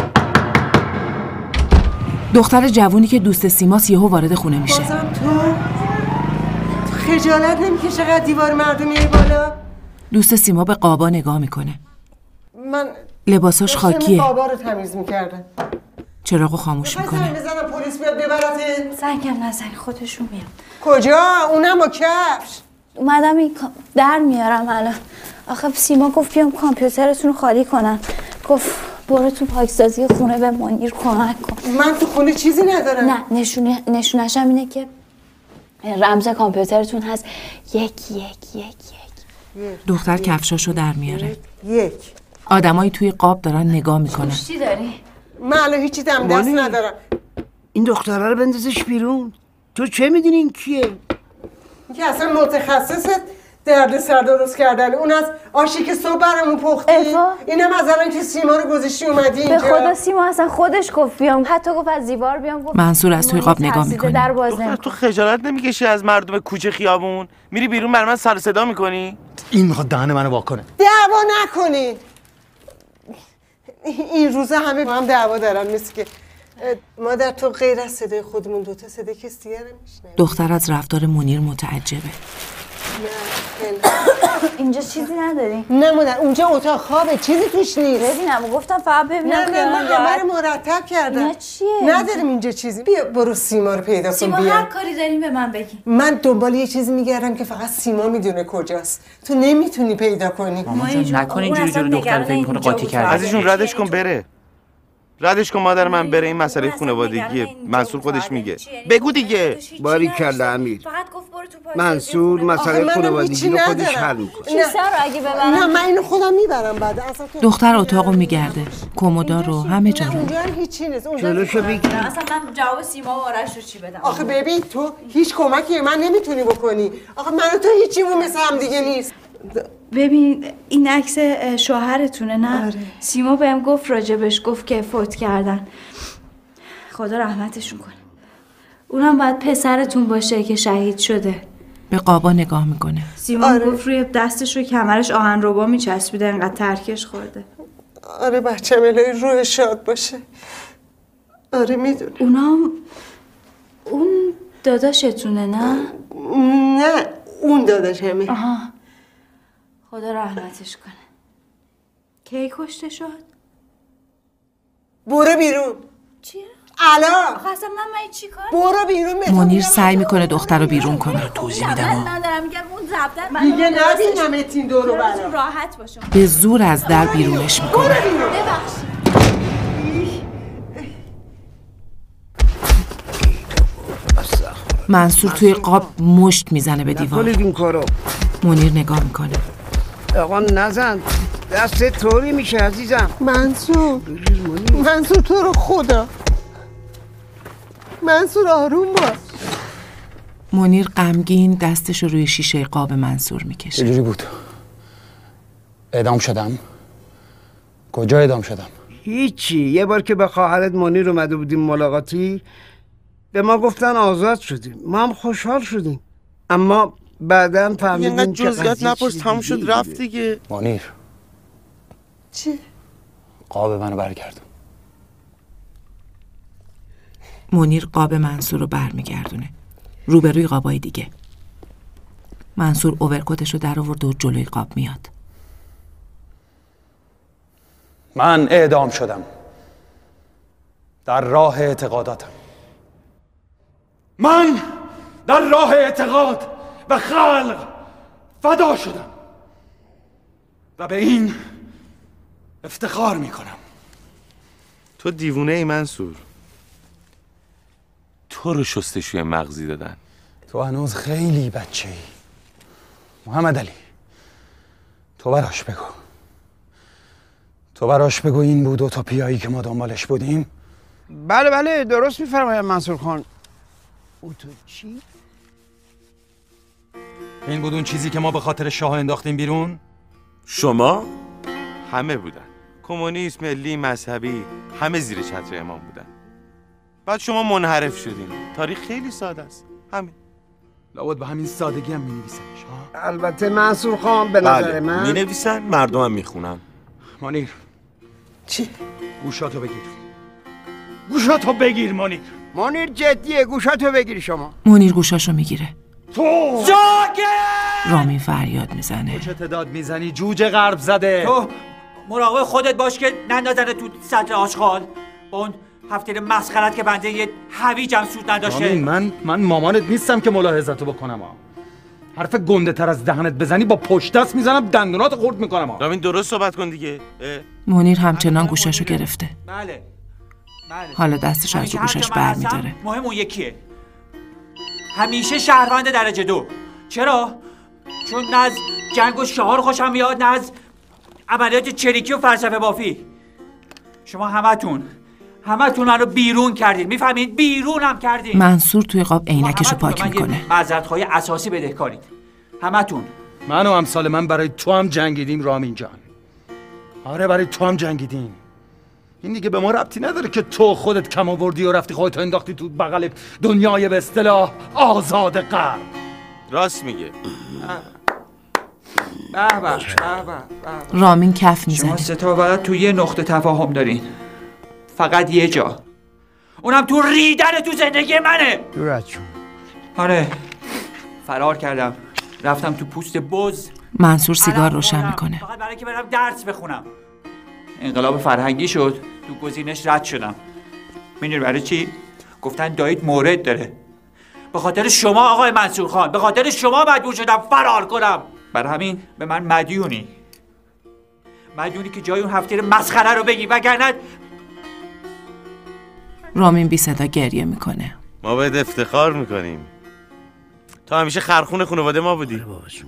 دختر جوونی که دوست سیماس یهو وارد خونه میشه. بازم تو خجالت نمیکشه چقدر دیوار مردم میای بالا؟ دوست سیما به قابا نگاه میکنه. من لباساش خاکیه. قابا رو تمیز میکردم. چراغو خاموش میکنه. زنگ بزنم پلیس بیاد ببرته. زنگم نزنی خودشون میاد. کجا؟ اونم با کفش. اومدم این در میارم الان. آخه سیما گفت بیام کامپیوترتون رو خالی کنم. گفت برو تو پاکسازی خونه به منیر کمک کن. من تو خونه چیزی ندارم. نه نشونه نشونشم اینه که رمز کامپیوترتون هست یک یک یک یک. دختر کفشاشو در میاره. یک. آدمایی توی قاب دارن نگاه میکنن. چی داری؟ من الان هیچی دم دست ندارم. این دختره رو بندازش بیرون. تو چه میدونی این کیه؟ این که اصلا متخصصت درد سر درست کردن. اون از آشی که صبح برامون پختی. اینم از الان که سیما رو گذاشتی اومدی اینجا. به خدا سیما اصلا خودش گفت بیام. حتی گفت از دیوار بیام. گفت منصور از توی قاب نگاه میکنه. در باز نمی تو خجالت نمیکشی از مردم کوچه خیابون؟ میری بیرون بر من سر صدا میکنی؟ این میخواد دهن منو وا کنه. دعوا نکنین. این روزا همه با هم دعوا دارن. مثل که مادر تو غیر از صدای خودمون دوتا صدای کسی دیگه نمیشنوی. دختر از رفتار منیر متعجبه. اینجا چیزی نداری؟ نه مادر اونجا اتاق خوابه، چیزی توش نیست. ببینم گفتم فقط ببینم. نه نه من همه رو مرتب کردم. نه چیه؟ نداریم اینجا چیزی. بیا برو سیما رو پیدا کن. سیما بیا. هر کاری داریم به من بگی. من دنبال یه چیزی میگردم که فقط سیما میدونه کجاست. تو نمیتونی پیدا کنی. مامان جان نکن اینجوری جلو دختر فکر کنه قاطی کرده. عزیزشون ردش کن بره. ردش کن مادر من بره، این مسئله خانوادگیه. منصور خودش میگه. بگو دیگه. باریکلا امیر. منصور مسئله خانوادگی رو خودش حل میکنه. نه رو اگه ببرم. نه من اینو خودم میبرم بعد. اصلا دختر اتاقو میگرده. کمودا رو همه جا رو. اونجا هم هیچی نیست. اونجا جلوشو بگیر. اصلا من جواب سیما و آرش رو چی بدم؟ آخه ببین تو هیچ کمکی من نمیتونی بکنی. آخه من و تو هیچیمون مثل هم دیگه نیست. ببین این عکس شوهرتونه نه؟ آره. سیما بهم گفت راجبش، گفت که فوت کردن. خدا رحمتشون کنه. اونم باید پسرتون باشه که شهید شده. به قابا نگاه میکنه. سیما آره. گفت روی دستش رو کمرش آهن ربا میچسبیده، انقدر ترکش خورده. آره بچه‌م الهی روح شاد باشه. آره میدونم. اونام اون داداشتونه نه؟ نه اون داداشمه. آها. خدا رحمتش کنه. کی کشته شد؟ برو بیرون. چیه؟ الان. آخه اصلا من من چی کار؟ برو بیرون. منیر سعی میکنه دختر رو بیرون کنه. توضیح میدم. من دارم میگم اون زبدر دیگه نبینم اتین دورو برام. راحت باشم. به زور از در بیرونش میکنه. برو بیرون. ببخشید. منصور توی قاب مشت میزنه به دیوار. این کارو. منیر نگاه میکنه. آقا نزن، دست طوری میشه عزیزم. منصور منصور تو رو خدا، منصور آروم باش. منیر غمگین دستش رو روی شیشه قاب منصور میکشه. چجوری بود؟ اعدام شدم؟ کجا اعدام شدم؟ هیچی. یه بار که به خواهرت منیر اومده بودیم ملاقاتی به ما گفتن آزاد شدیم، ما هم خوشحال شدیم، اما بعداً فهمیدیم که جزئیات نپرس، تموم شد رفت دیگه. منیر چی؟ قاب منو برگردون. منیر قاب منصور رو برمیگردونه روبروی قابای دیگه. منصور اوورکوتش رو در آورد و جلوی قاب میاد. من اعدام شدم در راه اعتقاداتم. من در راه اعتقاد و خلق فدا شدم و به این افتخار میکنم. تو دیوونه ای منصور. تو رو شستشوی مغزی دادن. تو هنوز خیلی بچه ای. محمد علی تو براش بگو تو براش بگو این بود اوتوپیایی که ما دنبالش بودیم. بله بله درست میفرماید منصور خان. اوتو چی؟ این بود اون چیزی که ما به خاطر شاه انداختیم بیرون؟ شما؟ همه بودن. کمونیست، ملی، مذهبی، همه زیر چتر امام بودن. بعد شما منحرف شدین. تاریخ خیلی ساده است. همین. لابد به همین سادگی هم می‌نویسنش ها. البته منصور خان به نظر بله. من می‌نویسن، مردم هم میخونن. منیر چی؟ گوشاتو بگیر. گوشاتو بگیر منیر. منیر جدیه، گوشاتو بگیر شما. منیر گوشاشو میگیره. تو جاکر! رامین فریاد میزنه. تو چه تعداد میزنی جوجه غرب زده؟ تو مراقب خودت باش که نندازنه تو سطل آشغال. با اون هفته مسخرت که بنده یه هویجم سود نداشته. رامین من من مامانت نیستم که ملاحظتو بکنم ها. حرف گنده تر از دهنت بزنی با پشت دست میزنم دندونات خورد میکنم. رامین درست صحبت کن دیگه. منیر همچنان گوشاشو گرفته. بله بله. حالا دستش از رو گوشش بر میداره. مهم اون یکیه. همیشه شهروند درجه دو. چرا؟ چون نه از جنگ و شعار خوشم میاد، نه از عملیات چریکی و فلسفه بافی. شما همتون همتون منو بیرون کردین، میفهمید؟ بیرونم کردین. منصور توی قاب عینکشو پاک میکنه. معذرت‌های اساسی بدهکارید همتون. من و امثال من برای تو هم جنگیدیم رامین جان. آره برای تو هم جنگیدیم. این دیگه به ما ربطی نداره که تو خودت کم آوردی و رفتی خودت انداختی تو بغل دنیای به اصطلاح آزاد غرب. راست میگه. به به به به. رامین کف میزنه. شما سه تا فقط تو یه نقطه تفاهم دارین، فقط یه جا، اونم تو ریدن تو زندگی منه. دورت شون. آره فرار کردم، رفتم تو پوست بز. منصور سیگار روشن میکنه. فقط برای که برم درس بخونم. انقلاب فرهنگی شد، تو گزینش رد شدم. میدونی برای چی؟ گفتن دایید مورد داره. به خاطر شما آقای منصور خان، به خاطر شما مجبور شدم فرار کنم. برای همین به من مدیونی. مدیونی که جای اون هفته مسخره رو بگی، وگرنه. رامین بی صدا گریه میکنه. ما باید افتخار میکنیم. تو همیشه خرخون خانواده ما بودی.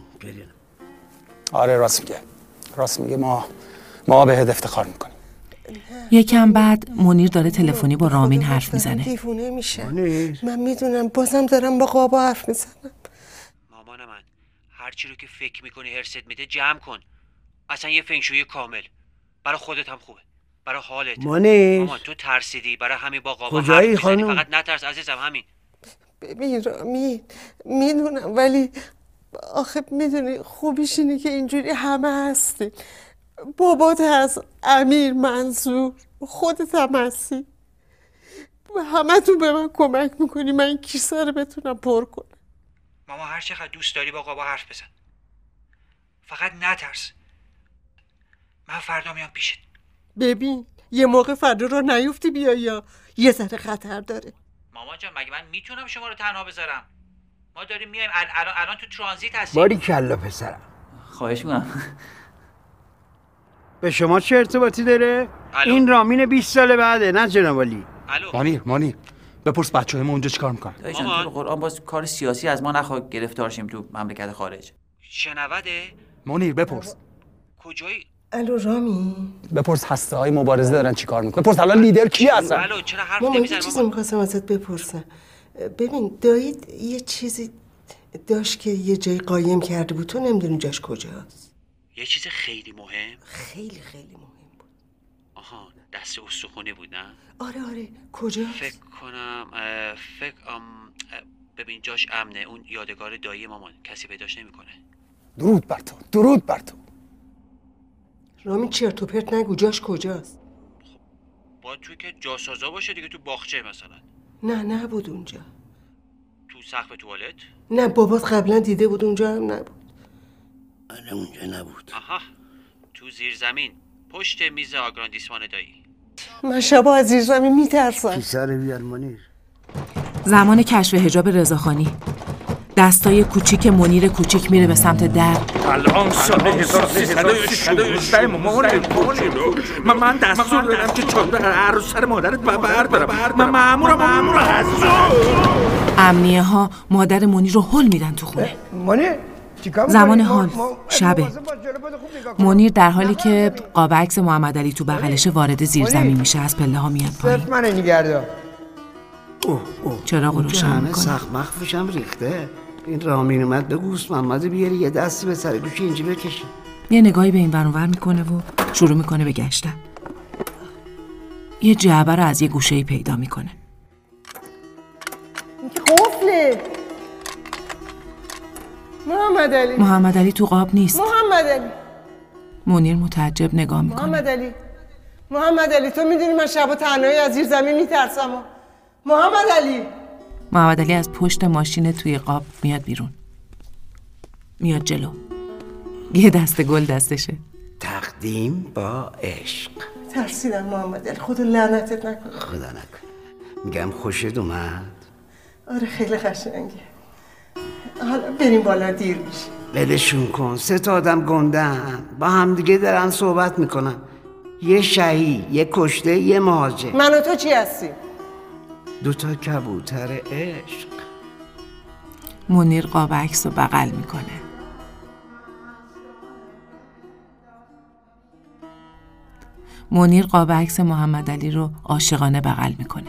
آره راست میگه. راست میگه. ما ما بهت افتخار میکنیم. یکم بعد منیر داره تلفنی با رامین حرف میزنه. دیوونه میشه. من میدونم بازم دارم با قابا حرف میزنم. مامان من هر چی رو که فکر میکنی هرست میده جمع کن. اصلا یه فنگشوی کامل. برای خودت هم خوبه. برای حالت. منیر مامان تو ترسیدی، برای همین با قابا کجایی حرف میزنی. خانم؟ فقط نترس عزیزم. همین. ببین رامین، میدونم ولی آخه میدونی خوبیش اینه که اینجوری همه هستی. بابات هست، امیر، منصور، خودت هم هستی. همه تو به من کمک میکنی من کیسه رو بتونم پر کنم. ماما هر چقدر دوست داری با قابا حرف بزن. فقط نترس. من فردا میام پیشت. ببین یه موقع فردا رو نیفتی بیا یا یه ذره خطر داره. مامان جان مگه من میتونم شما رو تنها بذارم؟ ما داریم میایم الان الان تو ترانزیت هستیم. باری کلا پسرم. خواهش میکنم. به شما چه ارتباطی داره؟ الو؟ این رامین بیست سال بعده نه جناب علی. مانیر مانیر بپرس بچه‌های ما اونجا چیکار میکنن؟ دایجان تو قرآن باز کار سیاسی از ما نخواه گرفتار شیم تو مملکت خارج. شنوده؟ مانیر بپرس. کجایی؟ الو رامی؟ بپرس هسته های مبارزه دارن چیکار میکنن. بپرس الان لیدر کی هستن؟ الو چرا حرف مامان نمیزنی؟ یه چیزی میخواستم ازت بپرسم. ببین دایید یه چیزی داشت که یه جای قایم کرده بود، تو نمیدونی جاش کجاست؟ یه چیز خیلی مهم؟ خیلی خیلی مهم بود. آها دست استخونه بود نه؟ آره آره کجاست؟ فکر کنم فکر ام ببین جاش امنه. اون یادگار دایی مامان کسی پیداش نمیکنه. درود بر تو. درود بر تو. رامین چرت و پرت نگو، جاش کجاست؟ باید توی که جاسازا باشه دیگه، تو باغچه مثلا. نه نبود اونجا. تو سقف توالت؟ نه بابات قبلا دیده بود، اونجا هم نبود. آره اونجا نبود. آها تو زیر زمین پشت میز آگراندیسمان دایی. من شبا از زیر زمین میترسم. کیسه رو بیار منیر. زمان کشف حجاب رضاخانی. دستای کوچیک منیر کوچیک میره به سمت در. الان سال هزار و سیصد و شانزده من من دستور دادم که چادر هر روز سر مادرت بردارم. من مامورم مامور هستم. امنیه ها مادر منیر رو هل میدن تو خونه. منیر زمان حال شبه. منیر در حالی که قاب عکس محمد علی تو بغلشه وارد زیر زمین میشه، از پله ها میاد پایین. صرف من نگردار. اوه اوه چراغ روشن میکنه. سخت مخفوشم ریخته. این رامین اومد بگوست محمد بیاری یه دستی به سر گوش اینجا بکشه. یه نگاهی به این ور اون ور میکنه و شروع میکنه به گشتن. یه جعبه رو از یه گوشه‌ای پیدا میکنه. این که قفله. محمد علی. محمد علی تو قاب نیست. محمد علی. منیر متعجب نگاه میکنه. محمد علی. محمد علی تو میدونی من شبا تنهایی از زیر زمین میترسم. محمد علی. محمد علی از پشت ماشین توی قاب میاد بیرون. میاد جلو. یه دسته گل دستشه. تقدیم با عشق. ترسیدم محمد علی، خدا لعنتت نکنه. خدا نکنه. میگم خوشت اومد؟ آره خیلی قشنگه. حالا بریم بالا دیر میشه. ولشون کن، سه تا آدم گندن با همدیگه دارن صحبت میکنن. یه شهید، یه کشته، یه مهاجر. من و تو چی هستی؟ دوتا کبوتر عشق. منیر قاب عکس رو بغل میکنه. منیر قاب عکس محمد علی رو عاشقانه بغل میکنه.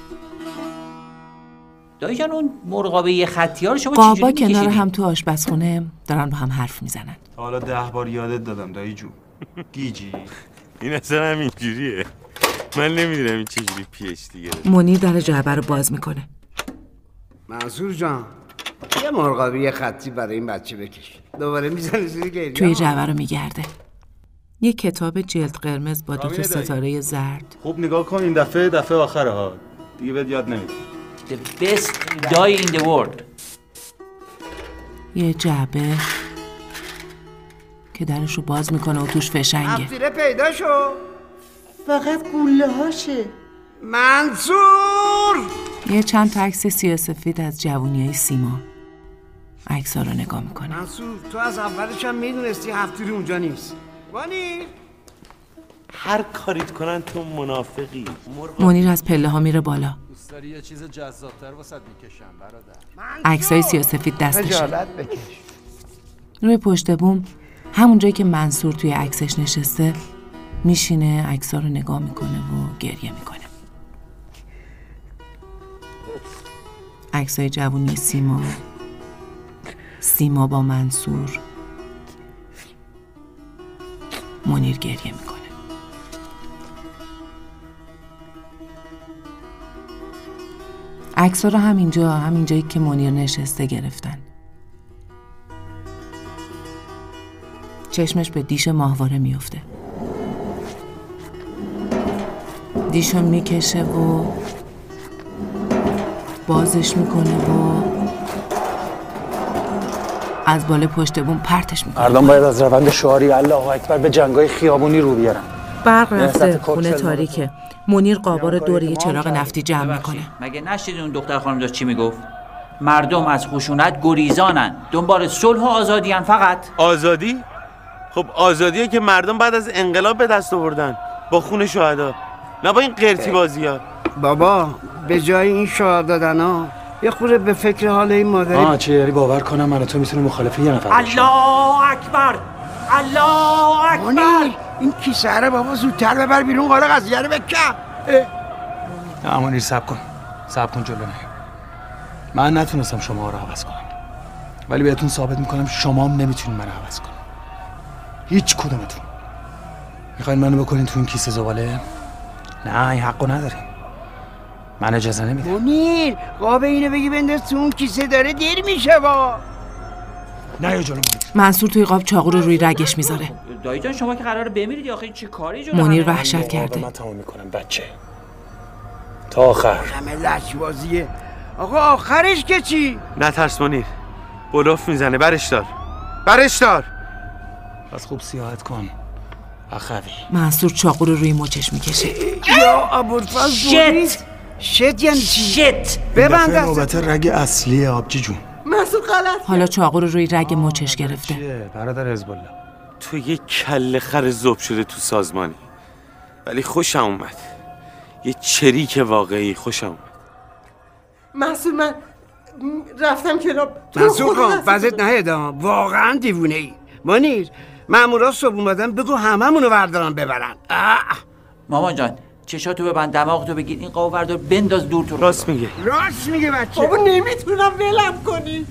دایی جان اون مرغابه یه خطی ها رو شما قابا چجوری کنار میکشیدی؟ هم تو آشپزخونه دارن با هم حرف میزنن. حالا ده بار یادت دادم دایی جون. گیجی این اصلا همینجوریه. من نمیدونم این چجوری پی اچ دی گرفت. منیر در جعبه رو باز میکنه. منصور جان یه مرغابی یه خطی برای این بچه بکش. دوباره میزنه زیر گریه. توی جعبه رو میگرده. یه کتاب جلد قرمز با دو تا ستاره زرد. خوب نگاه کن، این دفعه دفعه آخره ها. دیگه بهت یاد نمیدم. The best guy in the world. یه جعبه که درش رو باز میکنه و توش فشنگه. هفتیره پیدا شو. فقط گوله هاشه. منصور یه چند تا عکس سیاه‌سفید از جوونیای سیما. عکس‌ها رو نگاه میکنه. منصور تو از اولش هم میدونستی هفتیره اونجا نیست. منیر هر کاریت کنن تو منافقی. منیر از پله ها میره بالا. دوست داری یه چیز جذاب‌تر واسط میکشم برادر؟ عکسای سیاه‌سفید دستشه. خجالت بکش. روی پشت بوم همونجایی که منصور توی عکسش نشسته میشینه، عکس‌ها رو نگاه میکنه و گریه میکنه. عکسای جوونی سیما، سیما با منصور. منیر گریه میکنه. عکس‌ها رو همینجا، همینجایی که منیر نشسته گرفتن. چشمش به دیش ماهواره میفته. دیشو میکشه و بازش میکنه و از بالا پشت بوم پرتش میکنه. مردم باید از روند شعاری الله اکبر به جنگای خیابونی رو بیارن. برق رفته، خونه تاریکه. منیر قابا رو دور یه چراغ نفتی جمع میکنه. مگه نشدید اون دختر خانم داشت چی میگفت؟ مردم از خشونت گریزانن، دنبال صلح و آزادی ان. فقط آزادی؟ خب آزادیه که مردم بعد از انقلاب به دست آوردن با خون شهدا، نه با این قرتی بازی‌ها. بابا به جای این شعار دادن ها یه خورده به فکر حال این مادری. آه چه یاری باور کنم من و تو میتونیم مخالف یه نفر باشیم. الله اکبر، الله اکبر. منیر این کیسه رو بابا زودتر ببر بیرون، قرار قضیه رو بکن. نه منیر صبر کن، صبر کن جلو نه. من نتونستم شما رو عوض کنم، ولی بهتون ثابت میکنم شما هم نمیتونین منو عوض کنین. هیچ کدومتون. میخواین منو بکنین تو این کیسه زباله؟ نه این حقو ندارین. من اجازه نمیدم. منیر قابه اینو بگی بنداز تو اون کیسه، داره دیر میشه با. نه یا جلو منیر. منصور توی قاب چاقو رو روی رگش میذاره. دایی جان شما که قراره بمیرید آخه چه کاری جلو منیر همه؟ وحشت کرده. من تمام میکنم بچه تا آخر. همه لجبازیه آقا. آخرش که چی؟ نترس منیر، بلوف میزنه. برش دار، برش دار. پس خوب سیاحت کن اخوی. منصور چاقو رو روی مچش میکشه. یا ابوالفضل شت شت یعنی چی؟ شت ببند دفعه نوبت رگ اصلی آبجی جون. منصور غلط. حالا چاقو رو روی رگ مچش گرفته. چیه برادر حزب الله؟ تو یه کله خر ذوب شده تو سازمانی، ولی خوشم اومد. یه چریک واقعی خوشم اومد. منصور من رفتم کنار. منصور کن وضعیت نهیدم، واقعا دیوونه ای. منیر مامورا صبح اومدن بگو هممونو بردارن ببرن. مامان جان چشاتو ببند، دماغتو بگیر، این قابو بردار بنداز دور تو. راست میگه، راست میگه بچه. بابا نمیتونم ولم کنی.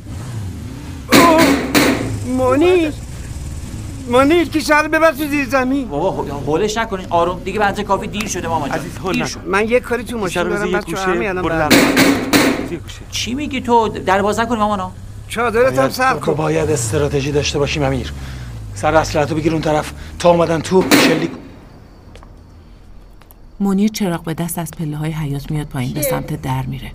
منیر منیر کی سر ببر تو زیر زمین. بابا هولش نکنین، آروم دیگه به اندازه کافی دیر شده مامان جان. عزیز هول دیر نکن. شد. من یه کاری تو ماشین دارم بچه همین الان برم. چی میگی تو؟ در باز نکنی مامانا. چادرت هم سر کن. باید استراتژی داشته باشیم امیر. سر اسلحه‌تو بگیر اون طرف تا اومدن تو شلیک. منیر چراغ به دست از پله های حیاط میاد پایین، به سمت در میره.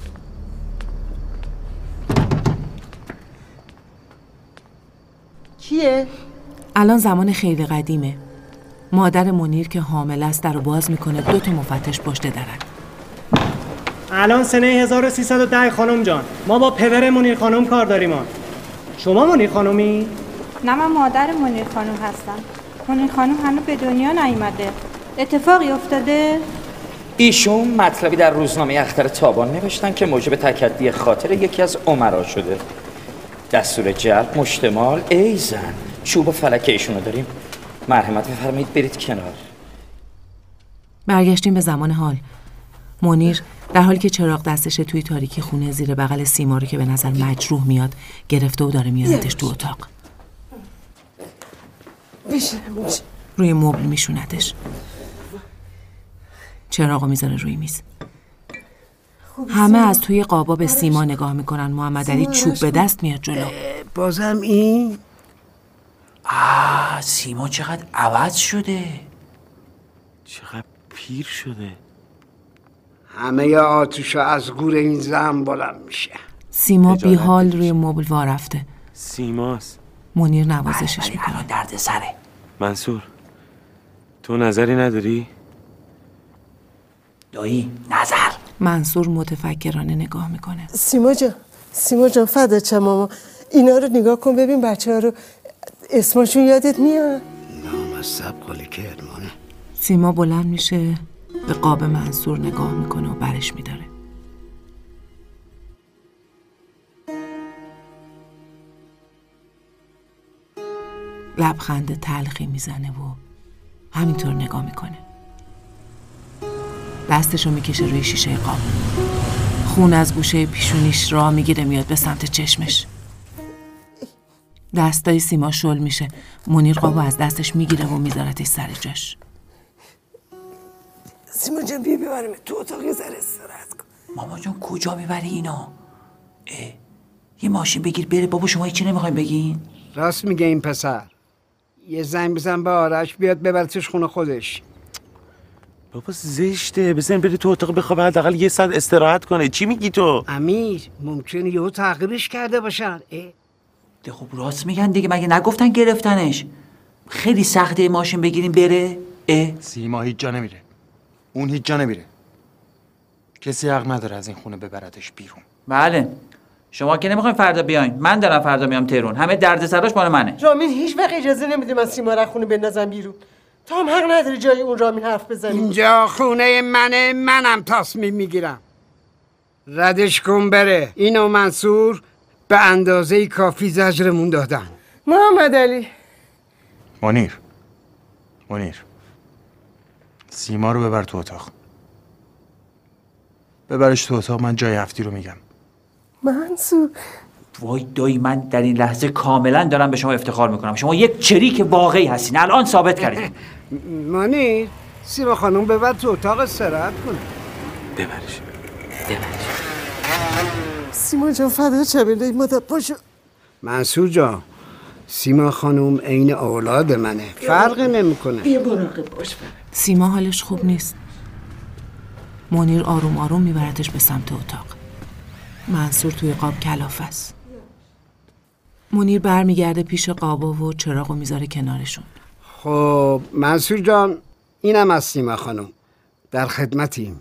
کیه؟ الان زمان خیلی قدیمه. مادر منیر که حامل است در رو باز میکنه، دو تا مفتش پشت درن. الان سنه هزار و سیصد و ده خانم جان، ما با پدر منیر خانم کار داریم. شما منیر خانومی؟ نه من مادر منیر خانم هستم. منیر خانم هنوز به دنیا نیامده. اتفاقی افتاده؟ ایشون مطلبی در روزنامه اختر تابان نوشتن که موجب تکدی خاطر یکی از امرا شده. دستور جلب، مشتمال، ای زن چوب و فلک ایشونو داریم. مرحمت بفرمایید برید کنار. برگشتیم به زمان حال. منیر در حالی که چراغ دستش توی تاریکی خونه زیر بغل سیما رو که به نظر مجروح میاد گرفته و داره میاردش تو اتاق. روی مبل میشوندش. چراغو میذاره روی میز. همه از توی قابا به سیما نگاه میکنن. محمد علی چوب به دست میاد جلو. بازم این؟ آه سیما چقدر عوض شده، چقدر پیر شده. همه ی آتشا از گور این زن بلند میشه. سیما بی حال روی مبل وا رفته. سیماست. منیر نوازشش میکنه. الان درد سره. منصور تو نظری نداری؟ دایی نظر. منصور متفکرانه نگاه میکنه. سیما جان سیما جان فدات شم ماما، اینا رو نگاه کن ببین بچه ها رو اسمشون یادت میاد؟ نامصب قلی کرمانه. سیما بلند میشه به قاب منصور نگاه میکنه و برش میداره. لبخند تلخی میزنه و همینطور نگاه میکنه. دستشو میکشه روی شیشه قاب. خون از گوشه پیشونیش راه میگیره میاد به سمت چشمش. دستای سیما شل میشه. منیر قابو از دستش میگیره و میذارتش سر جاش. سیما جان بیا ببرم تو اتاق یه ذره استراحت کن. ماما جان کجا میبری اینا؟ اه. یه ماشین بگیر بره. بابا شما هیچی نمیخواین بگین؟ راست میگه این پسر. یه زنگ بزن به آرش بیاد ببرتش خونه خودش. بابا زشته، بزن بری تو اتاق بخواب حداقل یه ساعت استراحت کنه. چی میگی تو؟ امیر ممکنه یهو تعقیبش کرده باشن. ده خب راست میگن دیگه، مگه نگفتن گرفتنش؟ خیلی سخته ماشین بگیریم بره. اه سیما هیچ جا نمیره. اون هیچ جا نمیره. کسی حق نداره از این خونه ببردش بیرون. بله شما که نمیخواین فردا بیاین، من دارم فردا میام تهران. همه دردسراش مال منه. رامین هیچ وقت اجازه نمیده من سیما رو خونه بندازم بیرون. تو هم حق نداری جای اون رامین حرف بزنی. اینجا خونه منه، منم تصمیم میگیرم. ردش کن بره. اینو منصور به اندازه کافی زجرمون دادن. محمد علی منیر منیر سیما رو ببر تو اتاق. ببرش تو اتاق، من جای هفتی رو میگم. منصور وای دایی من در این لحظه کاملا دارم به شما افتخار میکنم. شما یک چریک واقعی هستین، الان ثابت کردین. منیر سیما خانم ببر تو اتاق استراحت کنه. ببرش ببرش. سیما جان فدا چه مادر پاشو. منصور جان سیما خانم عین اولاد منه، فرقی نمیکنه. بیا مراقب باش. سیما حالش خوب نیست. منیر آروم آروم میبرتش به سمت اتاق. منصور توی قاب کلافه است. منیر برمیگرده پیش قابا و چراغو میذاره کنارشون. خب منصور جان اینم از سیما خانم، در خدمتیم.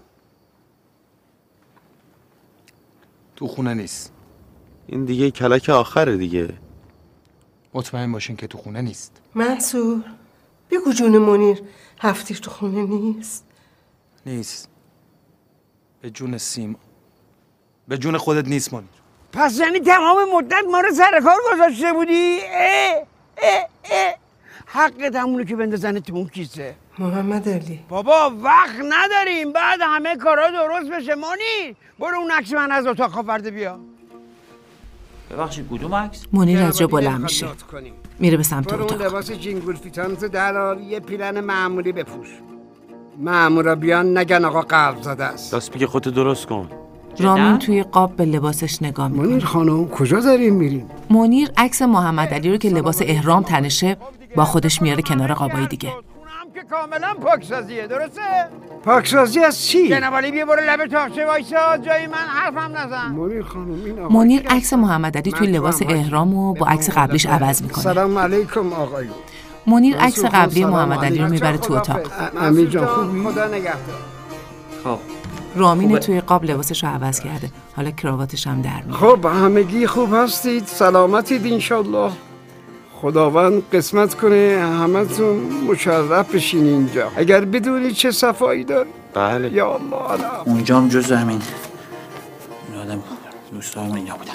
تو خونه نیست. این دیگه کلک آخره دیگه. مطمئن باشین که تو خونه نیست. منصور بگو جون منیر هفتیر تو خونه نیست. نیست. به جون سیما، به جون خودت نیست منیر. پس یعنی تمام مدت ما رو سر کار گذاشته بودی؟ اه اه اه. حقت همونه که بندازنه تو اون کیسه. محمد علی بابا وقت نداریم، بعد همه کارا درست بشه. مانی برو اون عکس من از اتاق آورده بیا. ببخشید کدوم عکس؟ منیر از جا بلند میشه میره به سمت برو اتاق. اون لباس جینگول فیتانتو درار، یه پیرن معمولی بپوش. مامورا بیان نگن آقا قلب زده است. راست میگه، خودت درست کن. رامین توی قاب به لباسش نگاه میکنه. منیر خانم کجا داریم میریم؟ منیر عکس محمد علی رو که لباس احرام تنشه با خودش میاره کنار قابای دیگه. که کاملا پاکسازیه، درسته؟ پاکسازی از چی؟ جناب علی بیا برو لب تاقچه وایسا، جای من حرفم نزن. منیر خانم این آقا منیر عکس محمد علی توی لباس احرام و با عکس قبلیش عوض میکنه. سلام علیکم آقایون. منیر عکس قبلی محمد علی رو میبره تو اتاق. امیر جان خوبی؟ خدا نگهدار. خب رامین خوبه. توی قاب لباسش رو عوض کرده، حالا کراواتش هم در میاد. خب همگی خوب هستید؟ سلامتید انشالله. خداوند قسمت کنه همتون مشرف بشین اینجا. اگر بدونید چه صفایی داره. بله. یا الله علم. اونجا هم جز همین آدم دوستای من اینجا بودن.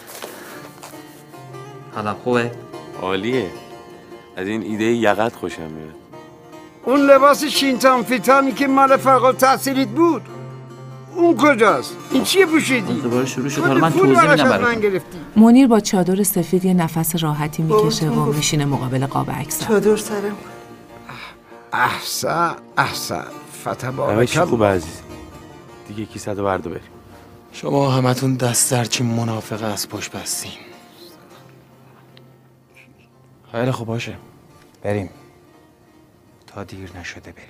حالا خوبه؟ عالیه. از این ایده یقت خوشم میاد. اون لباس شینتان فیتانی که مال فقط تحصیلیت بود اون کجاست؟ این چیه پوشیدی؟ دوباره شروع شد. حالا من توضیح میدم براتون. منیر با چادر سفید یه نفس راحتی میکشه و میشینه مقابل قاب عکس. چادر سرم. احسن احسن فتبارک همه چی خوبه عزیز. دیگه کی صد بردو بریم. شما همتون دست در چی منافقه از پشت بستین. خیلی خوب باشه. بریم تا دیر نشده بریم.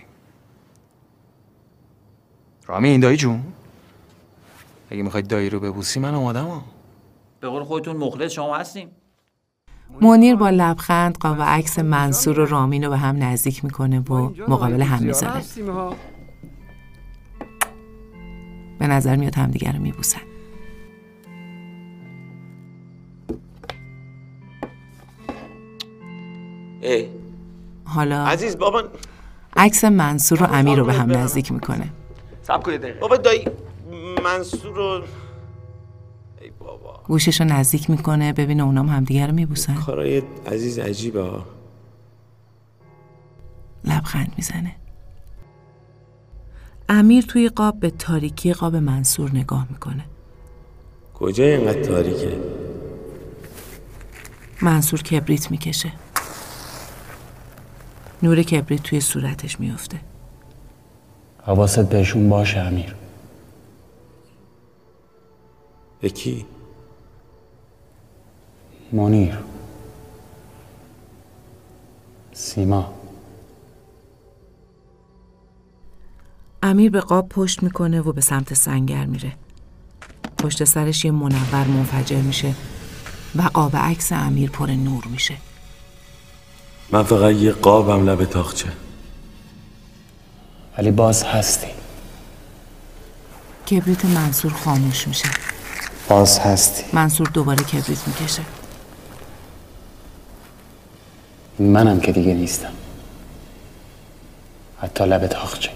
رامین دایی جون، اگه میخوای دایی رو ببوسی من اومدم ها. به قول خودتون مخلص شما هستیم. منیر با لبخند قاب عکس منصور و رامین رو به هم نزدیک میکنه و مقابل هم میذاره. به نظر میاد همدیگه رو میبوسن. ای حالا عزیز بابا عکس منصور و امیر رو به هم نزدیک میکنه. صبر کنید دقیقه. بابا دایی منصور رو ای بابا گوشش رو نزدیک میکنه ببینه اونام همدیگه رو میبوسن. کارای عزیز عجیبه ها. لبخند میزنه. امیر توی قاب به تاریکی قاب منصور نگاه میکنه. کجا اینقدر تاریکه؟ منصور کبریت میکشه. نور کبریت توی صورتش میفته. حواست بهشون باشه امیر. به کی؟ منیر، سیما. امیر به قاب پشت میکنه و به سمت سنگر میره. پشت سرش یه منور منفجر میشه و قاب عکس امیر پر نور میشه. من فقط یه قابم لب تاقچه. ولی باز هستی. کبریت منصور خاموش میشه. باز هستی. منصور دوباره کبریت میکشه. منم که دیگه نیستم. حتی لب تاقچه.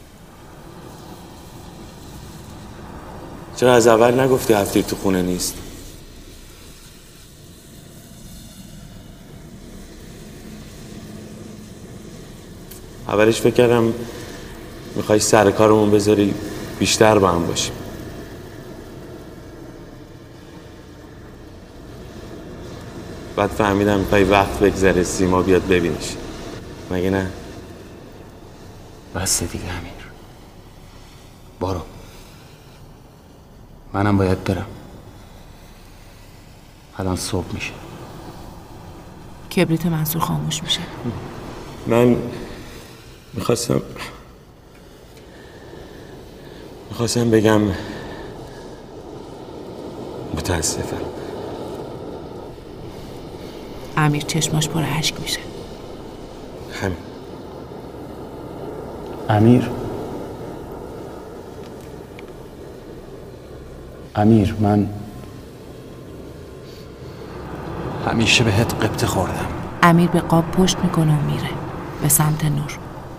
چرا از اول نگفتی هفتیر تو خونه نیست؟ اولش فکر کردم میخوای سر کارمون بذاری بیشتر با هم باشیم. بعد فهمیدم میخوای وقت بگذره سیما بیاد ببینش. مگه نه؟ بس دیگه امیر. برو. منم باید برم. الان صبح میشه. کبریت منصور خاموش میشه. من میخواستم میخواستم بگم متاسفم. امیر چشماش پر اشک میشه. همین. امیر امیر من همیشه بهت قبطه خوردم. امیر به قاب پشت میکنه و میره به سمت نور.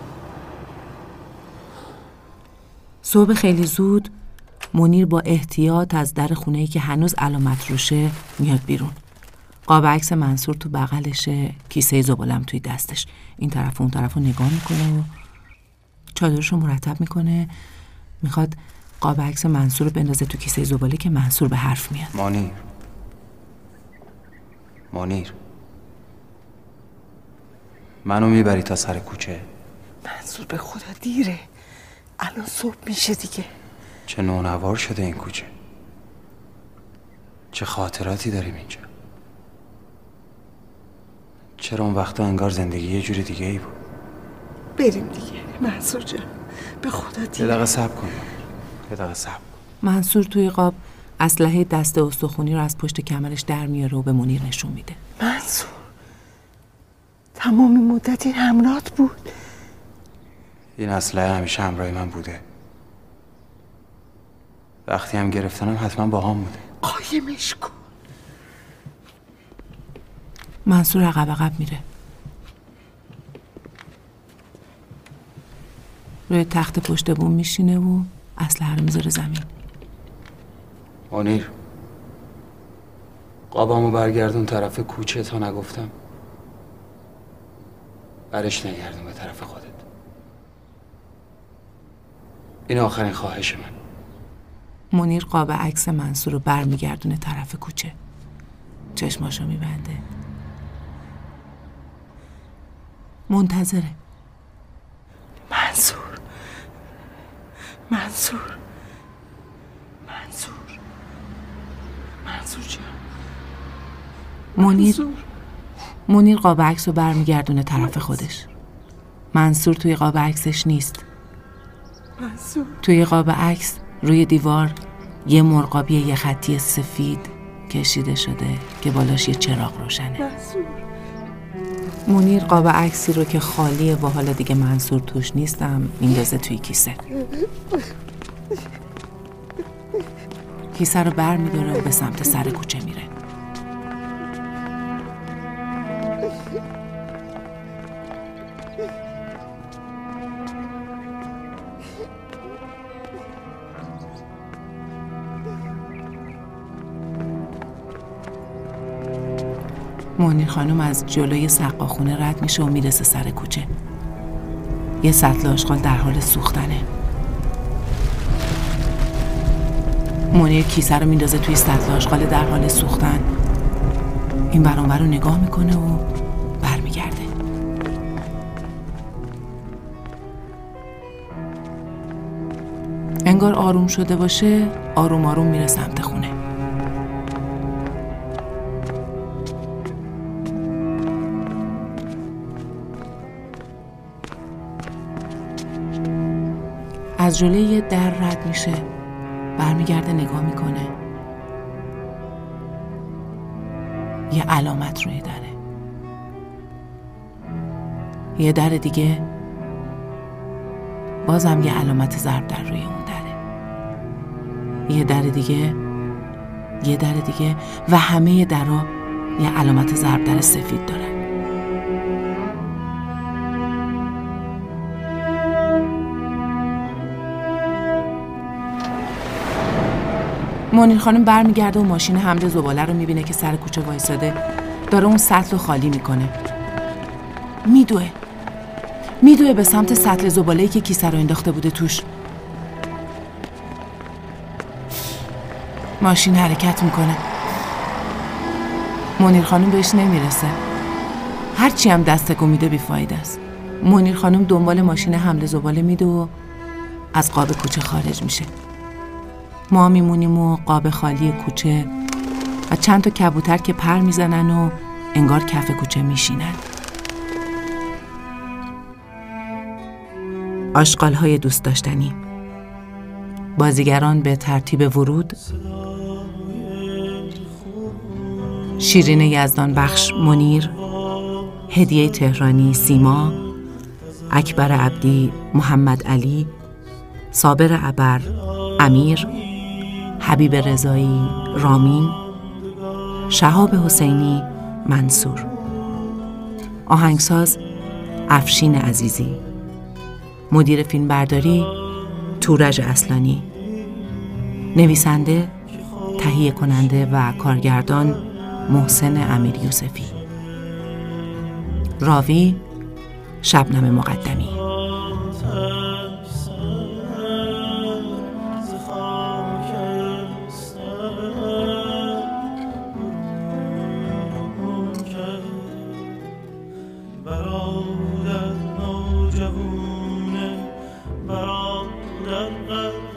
صبح خیلی زود منیر با احتیاط از در خونه‌ای که هنوز علامت روشه میاد بیرون. قاب عکس منصور تو بغلشه، کیسه زبالم توی دستش. این طرف و اون طرف رو نگاه میکنه و چادرش رو مرتب میکنه. میخواد قاب عکس منصور رو بندازه تو کیسه زباله که منصور به حرف میاد. منیر منیر منو میبری تا سر کوچه؟ منصور به خدا دیره. الان صبح میشه دیگه. چه نونوار شده این کوچه. چه خاطراتی داریم اینجا. چرا اون وقتا انگار زندگی یه جور دیگه ای بود. بریم دیگه منصور جان. به خدا دیره. یه دقیقه صبر کن. یه دقیقه صبر کن. منصور توی قاب اسلحه دست استخونی رو از پشت کمرش در میاره و به منیر نشون میده. منصور تمام مدت این همراهت بود. این اسلحه همیشه همراه من بوده. وقتی هم گرفتنم حتما با هم بوده. قایمش کن. منصور عقب عقب میره. روی تخت پشت بوم میشینه و اسلحه رو میذاره زمین. منیر، قابامو برگردون طرف کوچه تا نگفتم. برش نگردون به طرف خودت. این آخرین خواهش من. منیر قاب عکس منصور رو برمیگردونه طرف کوچه. چشماشو میبنده. منتظره. منصور منصور منصور منصور جان. منیر منیر قاب عکس رو برمیگردونه طرف خودش. منصور توی قاب عکسش نیست. منصور. توی قاب عکس روی دیوار یه مرغابی یه خطی سفید کشیده شده که بالاش یه چراغ روشنه. منصور. منیر قاب عکسی رو که خالیه و حالا دیگه منصور توش نیستم میندازه توی کیسه. کیسه رو بر میداره و به سمت سر کوچه میره. منیر خانم از جلوی سقاخونه رد میشه و میرسه سر کوچه. یه سطل آشغال در حال سوختنه. منیر کیسه رو میندازه توی سطل آشغال در حال سوختن. این ور اون ور رو نگاه میکنه و برمیگرده. انگار آروم شده باشه، آروم آروم میره سمت خونه. از جلوی یه در رد میشه، برمیگرده نگاه میکنه. یه علامت روی دره. یه در دیگه، بازم یه علامت ضرب در روی اون دره. یه در دیگه، یه در دیگه و همه درها یه علامت ضرب در سفید دارن. منیر خانم برمیگرده و ماشین حمل زباله رو میبینه که سر کوچه وایساده، داره اون سطل رو خالی میکنه. میدوه میدوه به سمت سطل زباله‌ای که کیسه رو انداخته بوده توش. ماشین حرکت میکنه. منیر خانم بهش نمیرسه. هرچی هم دست تکون میده بیفایده است. منیر خانم دنبال ماشین حمل زباله میده و از قاب کوچه خارج میشه. ما میمونیم و قاب خالی کوچه و چند تا کبوتر که پر میزنن و انگار کف کوچه میشینن. آشغال‌های دوست داشتنی. بازیگران به ترتیب ورود: شیرین یزدان بخش منیر، هدیه تهرانی سیما، اکبر عبدی محمد علی، صابر ابر امیر، حبیب رضایی رامین، شهاب حسینی منصور. آهنگساز افشین عزیزی. مدیر فیلمبرداری تورج اصلانی. نویسنده، تهیه کننده و کارگردان محسن امیر یوسفی. راوی شبنم مقدمی.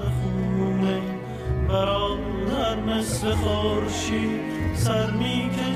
خورشید سر می‌کشد